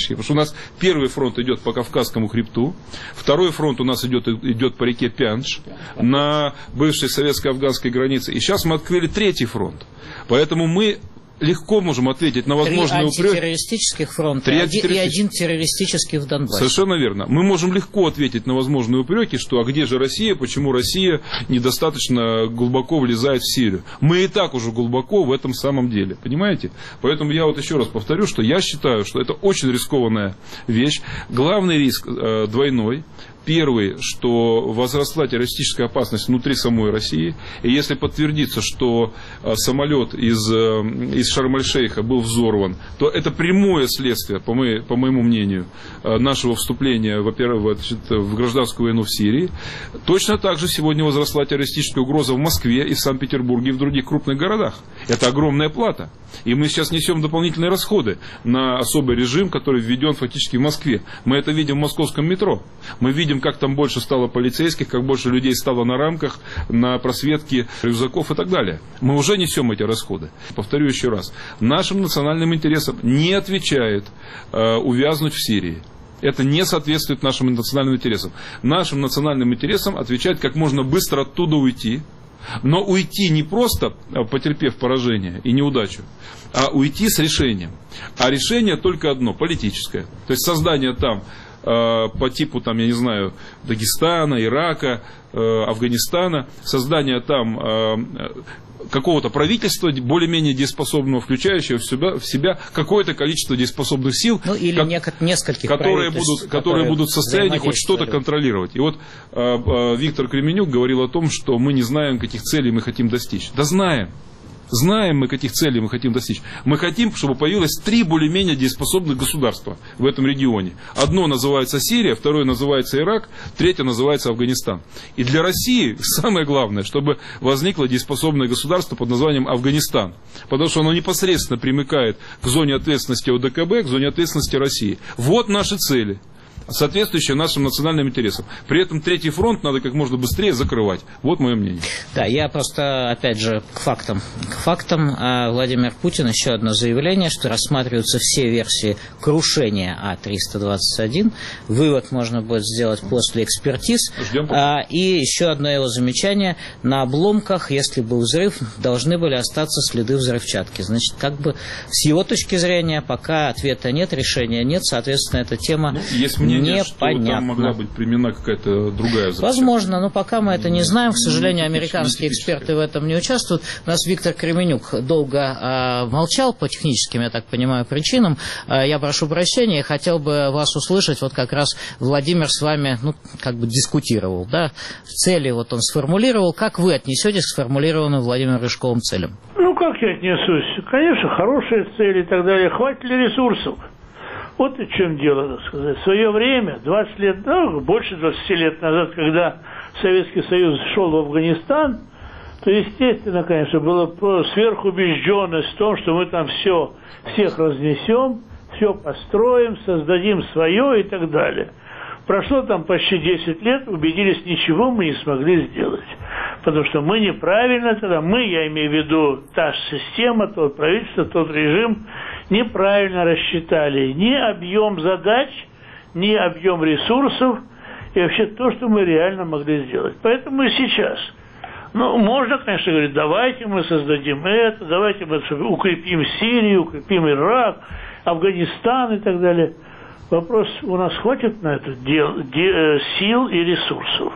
стратегических. Потому что у нас первый фронт идет по Кавказскому хребту, второй фронт у нас идет, идет по реке Пянш на бывшей советско-афганской границе. И сейчас мы открыли третий фронт. Поэтому мы легко можем ответить на возможные упреки. Три антитеррористических фронта и один террористический в Донбассе. Совершенно верно. Мы можем легко ответить на возможные упреки, что а где же Россия, почему Россия недостаточно глубоко влезает в Сирию. Мы и так уже глубоко в этом самом деле, понимаете? Поэтому я вот еще раз повторю, что я считаю, что это очень рискованная вещь. Главный риск э, двойной. Первый, что возросла террористическая опасность внутри самой России. И если подтвердится, что самолет из, из Шарм-эль-Шейха был взорван, то это прямое следствие, по, моей, по моему мнению, нашего вступления, во-первых, в гражданскую войну в Сирии. Точно так же сегодня возросла террористическая угроза в Москве и в Санкт-Петербурге и в других крупных городах. Это огромная плата. И мы сейчас несем дополнительные расходы на особый режим, который введен фактически в Москве. Мы это видим в московском метро. Мы видим, как там больше стало полицейских, как больше людей стало на рамках, на просветке рюкзаков и так далее. Мы уже несем эти расходы. Повторю еще раз. Нашим национальным интересам не отвечает э, увязнуть в Сирии. Это не соответствует нашим национальным интересам. Нашим национальным интересам отвечает как можно быстро оттуда уйти. Но уйти не просто потерпев поражение и неудачу, а уйти с решением. А решение только одно, политическое. То есть создание там э, по типу, там, я не знаю, Дагестана, Ирака, э, Афганистана, создание там э, какого-то правительства более-менее дееспособного, включающего в себя, в себя какое-то количество дееспособных сил, ну, или как, нескольких которые, будут, которые, которые будут в состоянии хоть что-то контролировать. И вот э, э, Виктор Кременюк говорил о том, что мы не знаем, каких целей мы хотим достичь. Да знаем. Знаем мы, каких целей мы хотим достичь. Мы хотим, чтобы появилось три более-менее дееспособных государства в этом регионе. Одно называется Сирия, второе называется Ирак, третье называется Афганистан. И для России самое главное, чтобы возникло дееспособное государство под названием Афганистан. Потому что оно непосредственно примыкает к зоне ответственности О Дэ Ка Бэ, к зоне ответственности России. Вот наши цели, соответствующие нашим национальным интересам. При этом третий фронт надо как можно быстрее закрывать. Вот мое мнение. Да, я просто, опять же, к фактам. К фактам Владимир Путин еще одно заявление, что рассматриваются все версии крушения А триста двадцать один. Вывод можно будет сделать после экспертиз. Ждем. И еще одно его замечание. На обломках, если был взрыв, должны были остаться следы взрывчатки. Значит, как бы с его точки зрения, пока ответа нет, решения нет, соответственно, эта тема... Ну, есть мнение, непонятно. Что там могла быть применена какая-то другая взрывчатка. Возможно, но пока мы это не знаем. К сожалению, американские эксперты в этом не участвуют. У нас Виктор Кременюк долго э, молчал по техническим, я так понимаю, причинам. Э, я прошу прощения, хотел бы вас услышать. Вот как раз Владимир с вами, ну, как бы дискутировал, да, цели вот он сформулировал. Как вы отнесетесь к сформулированным Владимиром Рыжковым целям? Ну, как я отнесусь? Конечно, хорошие цели и так далее. Хватит ли ресурсов? Вот и в чем дело, так сказать. В свое время, двадцать лет, ну, больше двадцати лет назад, когда Советский Союз шел в Афганистан, то, естественно, конечно, была сверхубежденность в том, что мы там все, всех разнесем, все построим, создадим свое и так далее. Прошло там почти десять лет, убедились, ничего мы не смогли сделать. Потому что мы неправильно тогда, мы, я имею в виду, та же система, тот правительство, тот режим, неправильно рассчитали ни объем задач, ни объем ресурсов, и вообще то, что мы реально могли сделать. Поэтому и сейчас. Ну, можно, конечно, говорить, давайте мы создадим это, давайте мы укрепим Сирию, укрепим Ирак, Афганистан и так далее. Вопрос, у нас хватит на это дел, де, сил и ресурсов?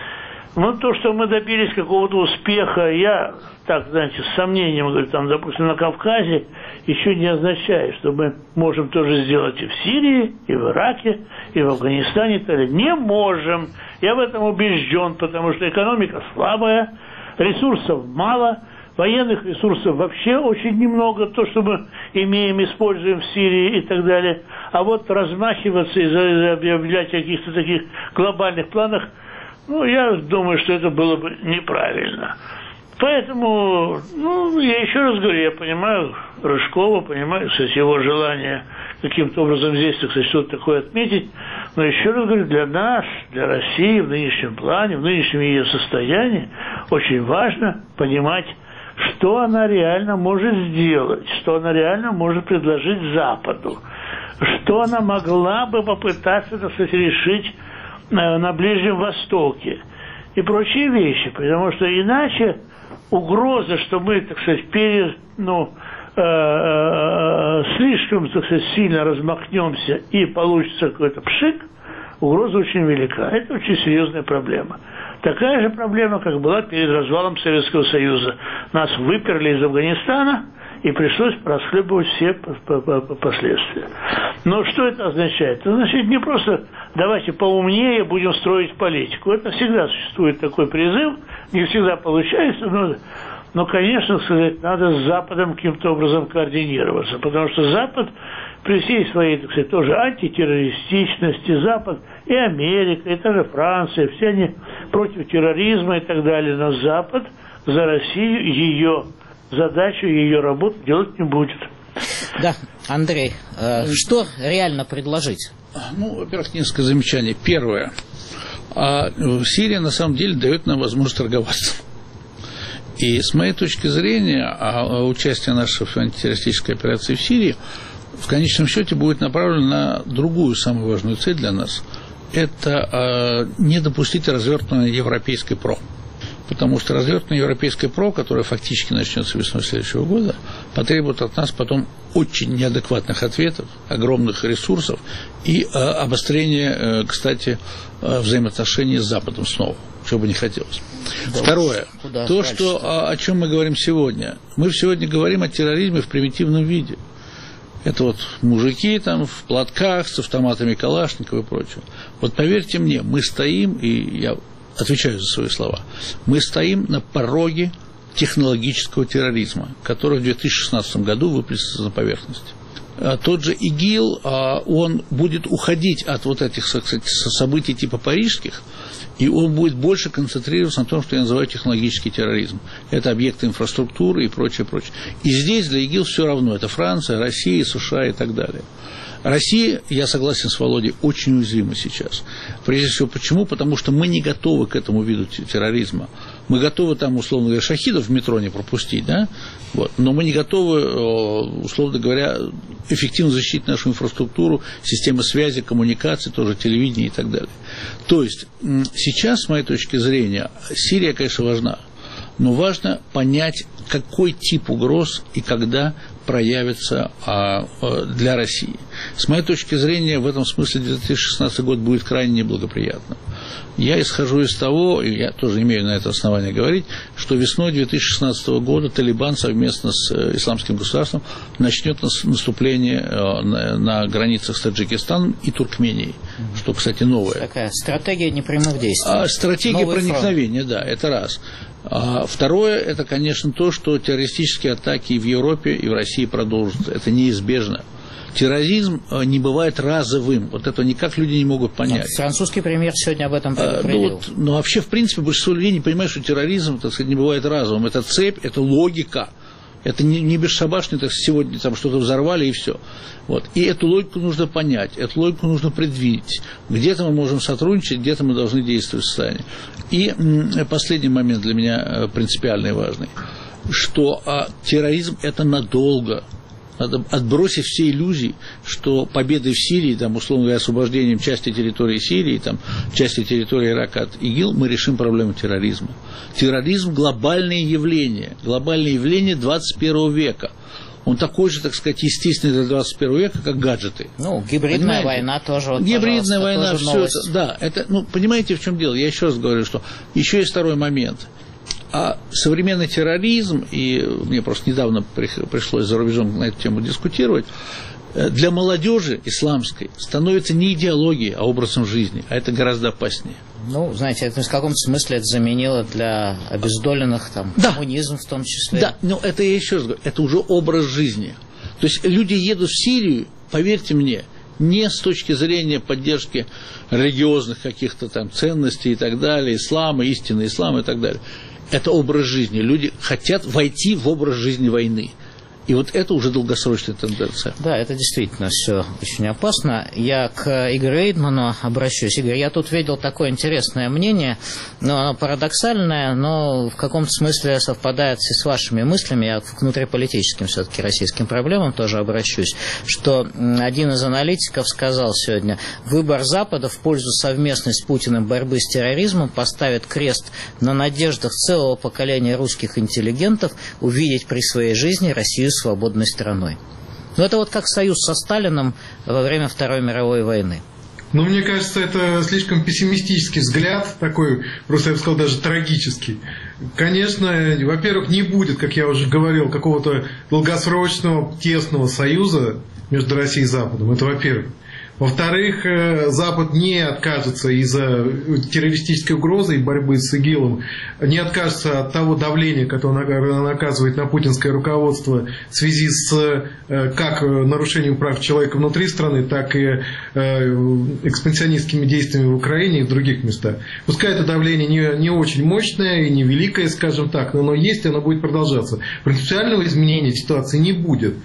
Ну, то, что мы добились какого-то успеха, я, так, знаете, с сомнением говорю, там, допустим, на Кавказе, еще не означает, что мы можем тоже сделать и в Сирии, и в Ираке, и в Афганистане, и так далее. Не можем. Я в этом убежден, потому что экономика слабая, ресурсов мало, военных ресурсов вообще очень немного, то, что мы имеем, используем в Сирии и так далее. А вот размахиваться и объявлять о каких-то таких глобальных планах, ну, я думаю, что это было бы неправильно. Поэтому, ну, я еще раз говорю, я понимаю Рыжкова, понимаю, кстати, его желание каким-то образом здесь, кстати, что-то такое отметить, но еще раз говорю, для нас, для России в нынешнем плане, в нынешнем ее состоянии очень важно понимать, что она реально может сделать, что она реально может предложить Западу. что она могла бы попытаться, так сказать, решить на Ближнем Востоке и прочие вещи, потому что иначе угроза, что мы, так сказать, перед, ну, э, э, слишком, так сказать, сильно размахнемся и получится какой-то пшик, угроза очень велика. Это очень серьезная проблема. Такая же проблема, как была перед развалом Советского Союза. Нас выперли из Афганистана, и пришлось расхлебывать все последствия. Но что это означает? Это означает не просто давайте поумнее будем строить политику. Это всегда существует такой призыв, не всегда получается, но, но конечно, сказать, надо с Западом каким-то образом координироваться, потому что Запад при всей своей, так сказать, тоже антитеррористичности, Запад и Америка, и даже Франция, все они против терроризма и так далее, но Запад за Россию ее задачу, ее работу делать не будет. Да, Андрей, э, что реально предложить? Ну, во-первых, несколько замечаний. Первое. А Сирия, на самом деле, дает нам возможность торговаться. И с моей точки зрения, а участие нашей в антитеррористической операции в Сирии в конечном счете будет направлено на другую самую важную цель для нас. Это а, не допустить развертывания европейской ПРО. Потому что развертывание европейской ПРО, которое фактически начнется весной следующего года, потребует от нас потом очень неадекватных ответов, огромных ресурсов и э, обострения, э, кстати, э, взаимоотношений с Западом снова, чего бы не хотелось. Да. Второе. Куда то, что, о, о чем мы говорим сегодня. Мы сегодня говорим о терроризме в примитивном виде. Это вот мужики там в платках с автоматами Калашникова и прочее. Вот поверьте мне, мы стоим, и я отвечаю за свои слова, мы стоим на пороге технологического терроризма, который в две тысячи шестнадцатом году выплеснется на поверхность. Тот же ИГИЛ, он будет уходить от вот этих, кстати, событий типа парижских, и он будет больше концентрироваться на том, что я называю технологический терроризм. Это объекты инфраструктуры и прочее, прочее. И здесь для ИГИЛ все равно. Это Франция, Россия, США и так далее. Россия, я согласен с Володей, очень уязвима сейчас. Прежде всего, почему? Потому что мы не готовы к этому виду терроризма. Мы готовы там, условно говоря, шахидов в метро не пропустить, да? Вот. Но мы не готовы, условно говоря, эффективно защитить нашу инфраструктуру, системы связи, коммуникации, тоже телевидение и так далее. То есть, сейчас, с моей точки зрения, Сирия, конечно, важна. Но важно понять, какой тип угроз и когда проявится а, а, для России. С моей точки зрения, в этом смысле две тысячи шестнадцатый год будет крайне неблагоприятным. Я исхожу из того, и я тоже имею на это основание говорить, что весной две тысячи шестнадцатого года Талибан совместно с Исламским государством начнет наступление на, на границах с Таджикистаном и Туркменией, mm-hmm. что, кстати, новое. Такая стратегия непрямых действий. А, стратегия Новый проникновения, фронт. Да, это раз. А второе, это, конечно, то, что террористические атаки и в Европе, и в России продолжатся. Это неизбежно. Терроризм не бывает разовым. Вот это никак люди не могут понять. Но французский премьер сегодня об этом предупредил. А, ну, вот, но вообще, в принципе, большинство людей не понимает, что терроризм, так сказать, не бывает разовым. Это цепь, это логика. Это не, не бесшабашно, так сегодня там что-то взорвали и все. Вот. И эту логику нужно понять, эту логику нужно предвидеть. Где-то мы можем сотрудничать, где-то мы должны действовать в состоянии. И м, последний момент для меня принципиальный и важный, что а, терроризм – это надолго. Надо отбросить все иллюзии, что победой в Сирии, там, условно говоря, освобождением части территории Сирии, там, части территории Ирака от ИГИЛ, мы решим проблему терроризма. Терроризм – глобальное явление, глобальное явление двадцать первого века. Он такой же, так сказать, естественный для двадцать первого века, как гаджеты. Ну, гибридная понимаете? Война тоже. Вот, гибридная война, все новость. это. Да, это, ну, понимаете, в чем дело? Я еще раз говорю, что еще есть второй момент. А современный терроризм, и мне просто недавно пришлось за рубежом на эту тему дискутировать, для молодежи исламской становится не идеологией, а образом жизни, а это гораздо опаснее. Ну, знаете, это в каком-то смысле это заменило для обездоленных, там, да. коммунизм в том числе. Да, но это я еще раз говорю, это уже образ жизни. То есть люди едут в Сирию, поверьте мне, не с точки зрения поддержки религиозных каких-то там ценностей и так далее, ислама, истины ислама и так далее. Это образ жизни. Люди хотят войти в образ жизни войны. И вот это уже долгосрочная тенденция. Да, это действительно все очень опасно. Я к Игорю Эйдману обращусь. Игорь, я тут видел такое интересное мнение, но оно парадоксальное, но в каком-то смысле совпадает с вашими мыслями. Я к внутриполитическим все-таки российским проблемам тоже обращусь, что один из аналитиков сказал сегодня: выбор Запада в пользу совместной с Путиным борьбы с терроризмом поставит крест на надеждах целого поколения русских интеллигентов увидеть при своей жизни Россию свободной страной. Но это вот как союз со Сталиным во время Второй мировой войны. Ну, мне кажется, это слишком пессимистический взгляд, такой, просто я бы сказал, даже трагический. Конечно, во-первых, не будет, как я уже говорил, какого-то долгосрочного, тесного союза между Россией и Западом. Это во-первых. Во-вторых, Запад не откажется из-за террористической угрозы и борьбы с ИГИЛом, не откажется от того давления, которое он оказывает на путинское руководство в связи с как нарушением прав человека внутри страны, так и экспансионистскими действиями в Украине и в других местах. Пускай это давление не, не очень мощное и не великое, скажем так, но оно есть, и оно будет продолжаться. Принципиального изменения ситуации не будет.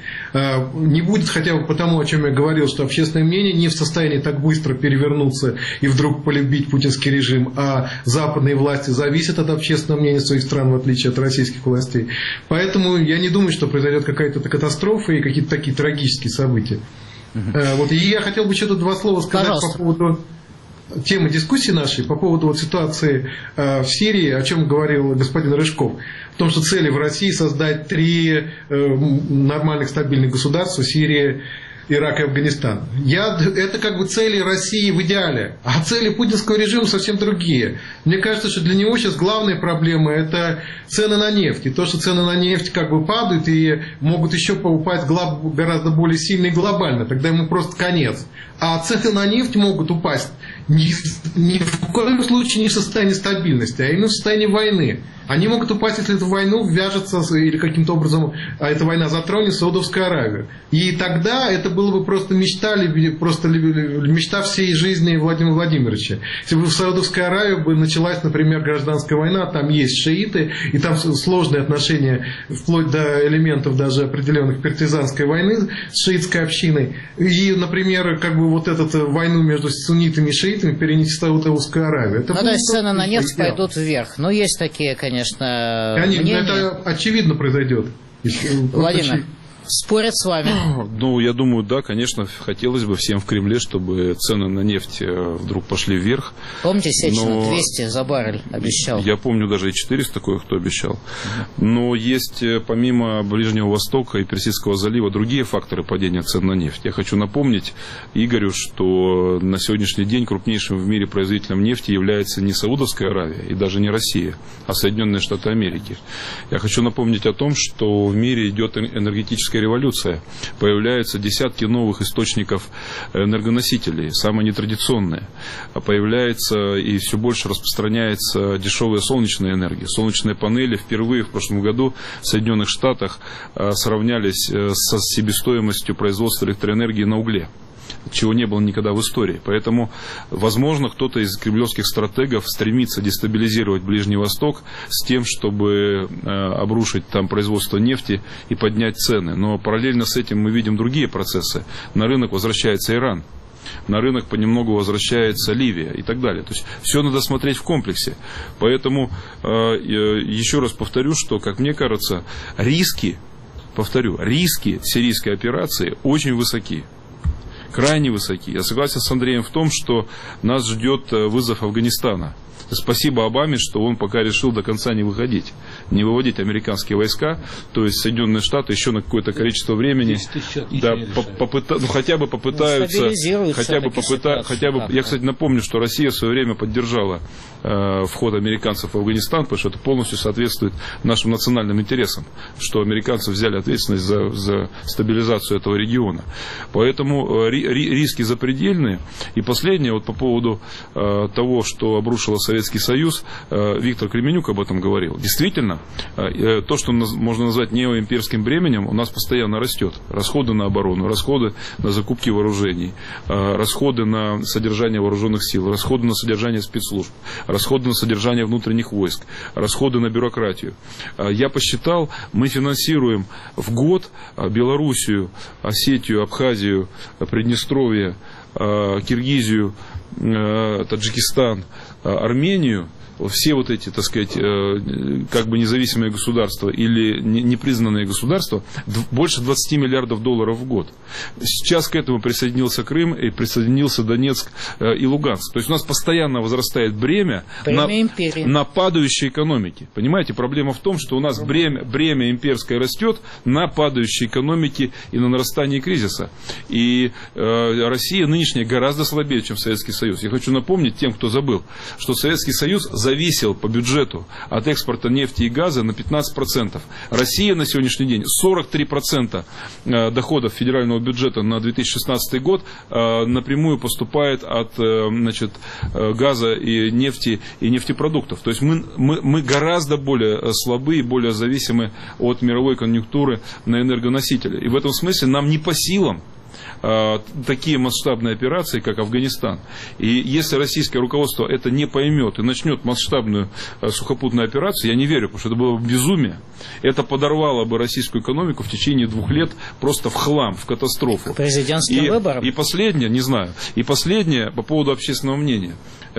Не будет хотя бы потому, о чем я говорил, что общественное мнение не в состоянии так быстро перевернуться и вдруг полюбить путинский режим, а западные власти зависят от общественного мнения своих стран, в отличие от российских властей. Поэтому я не думаю, что произойдет какая-то катастрофа и какие-то такие трагические события. Uh-huh. Вот. И я хотел бы еще тут два слова сказать Пожалуйста. по поводу темы дискуссии нашей, по поводу вот ситуации в Сирии, о чем говорил господин Рыжков. В том, что цели в России создать три нормальных стабильных государства: Сирия, Ирак и Афганистан. Я, это как бы цели России в идеале, а цели путинского режима совсем другие. Мне кажется, что для него сейчас главная проблема — это цены на нефть. И то, что цены на нефть как бы падают и могут еще упасть гораздо более сильно и глобально, тогда ему просто конец. А цены на нефть могут упасть ни, ни в коем случае не в состоянии стабильности, а именно в состоянии войны. Они могут упасть, если в войну ввяжется или каким-то образом, а эта война затронет Саудовскую Аравию. И тогда это было бы просто мечта, просто мечта всей жизни Владимира Владимировича. Если бы в Саудовской Аравии бы началась, например, гражданская война, там есть шииты, и там сложные отношения, вплоть до элементов даже определенных партизанской войны с шиитской общиной. И, например, как бы вот эту войну между суннитами и шиитами перенести в Саудовскую Аравию. Это ну, то есть цены на нефть пойдут вверх. Но есть такие, конечно, Конечно, мнения. Это очевидно произойдет. Владимир, спорят с вами? Ну, я думаю, да, конечно, хотелось бы всем в Кремле, чтобы цены на нефть вдруг пошли вверх. Помните, Сечин но... двести за баррель обещал? Я помню, даже и четыреста кое-кто обещал. Но есть, помимо Ближнего Востока и Персидского залива, другие факторы падения цен на нефть. Я хочу напомнить Игорю, что на сегодняшний день крупнейшим в мире производителем нефти является не Саудовская Аравия и даже не Россия, а Соединенные Штаты Америки. Я хочу напомнить о том, что в мире идет энергетическая революция. Появляются десятки новых источников энергоносителей, самые нетрадиционные. Появляется и все больше распространяется дешевая солнечная энергия. Солнечные панели впервые в прошлом году в Соединенных Штатах сравнялись со себестоимостью производства электроэнергии на угле, чего не было никогда в истории. Поэтому, возможно, кто-то из кремлевских стратегов стремится дестабилизировать Ближний Восток с тем, чтобы э, обрушить там производство нефти и поднять цены. Но параллельно с этим мы видим другие процессы. На рынок возвращается Иран. На рынок понемногу возвращается Ливия и так далее. То есть все надо смотреть в комплексе. Поэтому э, еще раз повторю, что, как мне кажется, риски, повторю, риски сирийской операции очень высоки. Крайне высоки. Я согласен с Андреем в том, что нас ждет вызов Афганистана. Спасибо Обаме, что он пока решил до конца не выходить, не выводить американские войска, то есть Соединенные Штаты еще на какое-то количество времени, да, попыта, ну, хотя бы попытаются, ну, хотя бы попыта, хотя бы, я, кстати, напомню, что Россия в свое время поддержала э, вход американцев в Афганистан, потому что это полностью соответствует нашим национальным интересам, что американцы взяли ответственность за, за стабилизацию этого региона. Поэтому э, ри, риски запредельные. И последнее, вот по поводу э, того, что обрушила Советская Советский Союз, Виктор Кременюк об этом говорил. Действительно, то, что можно назвать неоимперским бременем, у нас постоянно растет. Расходы на оборону, расходы на закупки вооружений, расходы на содержание вооруженных сил, расходы на содержание спецслужб, расходы на содержание внутренних войск, расходы на бюрократию. Я посчитал, мы финансируем в год Белоруссию, Осетию, Абхазию, Приднестровье, Киргизию, Таджикистан, Армению, все вот эти, так сказать, как бы независимые государства или непризнанные государства, больше двадцати миллиардов долларов в год. Сейчас к этому присоединился Крым и присоединился Донецк и Луганск. То есть у нас постоянно возрастает бремя, бремя на, на падающей экономике. Понимаете, проблема в том, что у нас бремя, бремя имперское растет на падающей экономике и на нарастании кризиса. И э, Россия нынешняя гораздо слабее, чем Советский Союз. Я хочу напомнить тем, кто забыл, что Советский Союз зависел по бюджету от экспорта нефти и газа на пятнадцать процентов. Россия на сегодняшний день сорок три процента доходов федерального бюджета на две тысячи шестнадцатый год напрямую поступает от, значит, газа и нефти и нефтепродуктов. То есть мы, мы, мы гораздо более слабы и более зависимы от мировой конъюнктуры на энергоносители. И в этом смысле нам не по силам такие масштабные операции, как Афганистан. И если российское руководство это не поймет и начнет масштабную сухопутную операцию, я не верю, потому что это было бы безумие. Это подорвало бы российскую экономику в течение двух лет просто в хлам, в катастрофу. Президентским и, выборам? И последнее, не знаю, и последнее по поводу общественного мнения.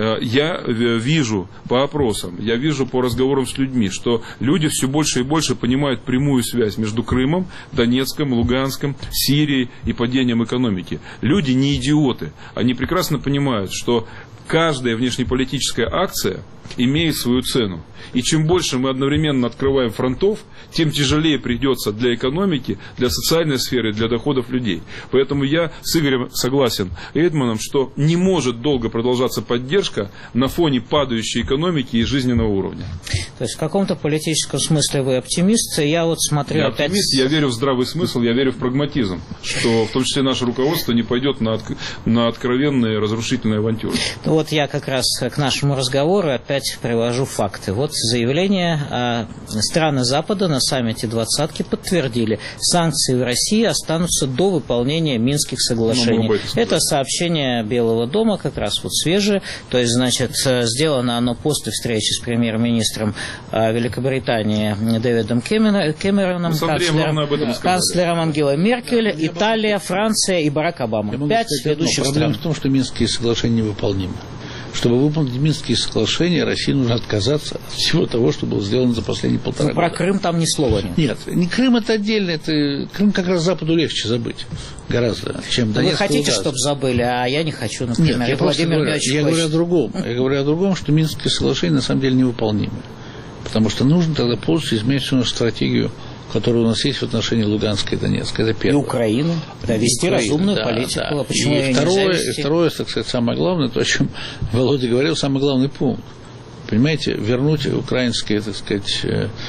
Я вижу по опросам, я вижу по разговорам с людьми, что люди все больше и больше понимают прямую связь между Крымом, Донецком, Луганском, Сирией и падением экономики. Люди не идиоты. Они прекрасно понимают, что каждая внешнеполитическая акция имеет свою цену. И чем больше мы одновременно открываем фронтов, тем тяжелее придется для экономики, для социальной сферы, для доходов людей. Поэтому я с Игорем согласен Эйдманом, что не может долго продолжаться поддержка на фоне падающей экономики и жизненного уровня. То есть в каком-то политическом смысле вы оптимист. Я вот смотрю я опять... оптимист, я верю в здравый смысл, я верю в прагматизм, что в том числе наше руководство не пойдет на, на откровенные разрушительные авантюры. Вот я как раз к нашему разговору опять привожу факты. Вот заявление страны Запада на саммите двадцатки подтвердили. Санкции в России останутся до выполнения Минских соглашений. Ну, это сообщение Белого дома, как раз вот свежее. То есть, значит, сделано оно после встречи с премьер-министром Великобритании Дэвидом Кэмероном, канцлером, канцлером Ангела Меркель, Италия, Франция и Барак Обама. Пять ведущих стран. Проблема в том, что Минские соглашения невыполнимы. Чтобы выполнить Минские соглашения, России нужно отказаться от всего того, что было сделано за последние полтора ну, года. Про Крым там ни слова нет. Нет, не Крым это отдельно, это Крым как раз Западу легче забыть гораздо, чем Донецк. Вы хотите, чтобы забыли, а я не хочу, например. Нет, я, Владимир говорю, я говорю о другом. Я говорю о другом, что Минские соглашения на самом деле невыполнимы. Потому что нужно тогда полностью изменить всю нашу стратегию, которая у нас есть в отношении Луганска и Донецка. Это первое. И Украину. Да, вести Украину, разумную да, политику. Да. Почему и второе, и второе, так сказать, самое главное, то, о чем Володя говорил, самый главный пункт. Понимаете, вернуть украинские, так сказать,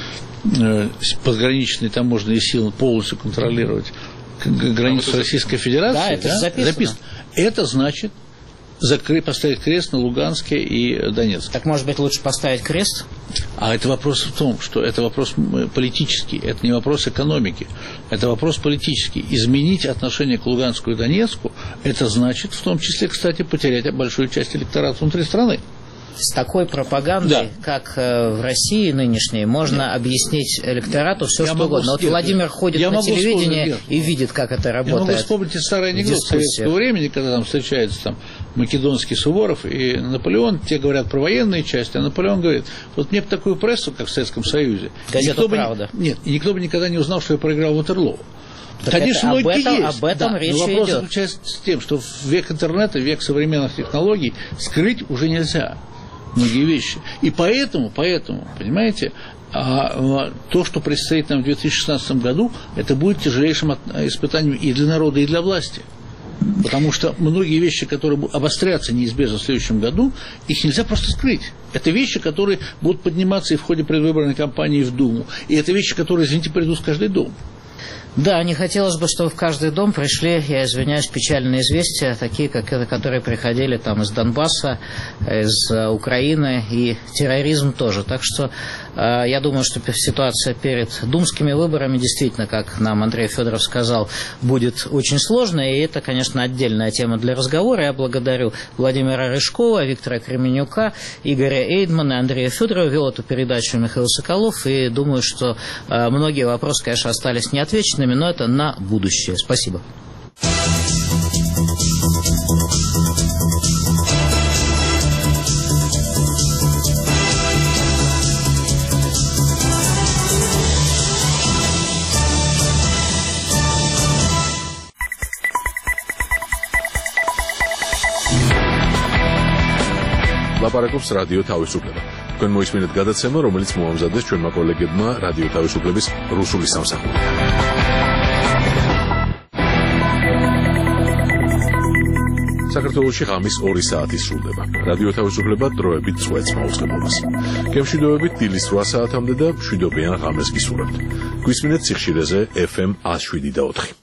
пограничные таможенные силы, полностью контролировать границу Российской Федерации. Да, это да? записано. записано. Это значит закрыть, поставить крест на Луганске и Донецке. Так, может быть, лучше поставить крест? А это вопрос в том, что это вопрос политический, это не вопрос экономики, это вопрос политический. Изменить отношение к Луганску и Донецку, это значит, в том числе, кстати, потерять большую часть электората внутри страны. С такой пропагандой, да. как э, в России нынешней, можно Нет. объяснить электорату все, я что угодно. Вот Владимир ходит я на телевидение и видит, как это работает. Я могу вспомнить старый анекдот советского времени, когда там встречается там, македонский Суворов и Наполеон, те говорят про военные части, а Наполеон говорит, вот мне бы такую прессу, как в Советском Союзе, никто бы, «Правда». Нет, никто бы никогда не узнал, что я проиграл Ватерлоо. Так Конечно, это, логика об этом, есть. Об этом да, речь но вопрос идет. заключается с тем, что в век интернета, в век современных технологий скрыть уже нельзя многие вещи. И поэтому, поэтому, понимаете, а, то, что предстоит нам в две тысячи шестнадцатом году, это будет тяжелейшим испытанием и для народа, и для власти. Потому что многие вещи, которые будут обостряться неизбежно в следующем году, их нельзя просто скрыть. Это вещи, которые будут подниматься и в ходе предвыборной кампании в Думу. И это вещи, которые, извините, придут в каждый дом. Да, не хотелось бы, чтобы в каждый дом пришли, я извиняюсь, печальные известия, такие, как это, которые приходили там из Донбасса, из Украины, и терроризм тоже. Так что э, я думаю, что ситуация перед думскими выборами действительно, как нам Андрей Федоров сказал, будет очень сложная, и это, конечно, отдельная тема для разговора. Я благодарю Владимира Рыжкова, Виктора Кременюка, Игоря Эйдмана, Андрея Федорова. Вел эту передачу Михаил Соколов, и думаю, что э, многие вопросы, конечно, остались неотвеченными, но это на будущее. Спасибо. ლაპარაკობს რადიო თავისუფლება. თქვენ მოისმინეთ გადაცემა, რომელიც მოამზადეს ჩვენმა კოლეგებმა რადიო თავისუფლების რუსული სამსახურიდან. საქართველოში ღამის ორი საათი სრულდება. რადიო თავისუფლება დროებით წვეთს მაუწყებლობას. გემშვიდობებით დილის რვა საათამდე და მშვიდობიან ღამეს გისურვებთ. გვისმინეთ სიხშირეზე ეფ ემ ათს შვიდი და ოთხი.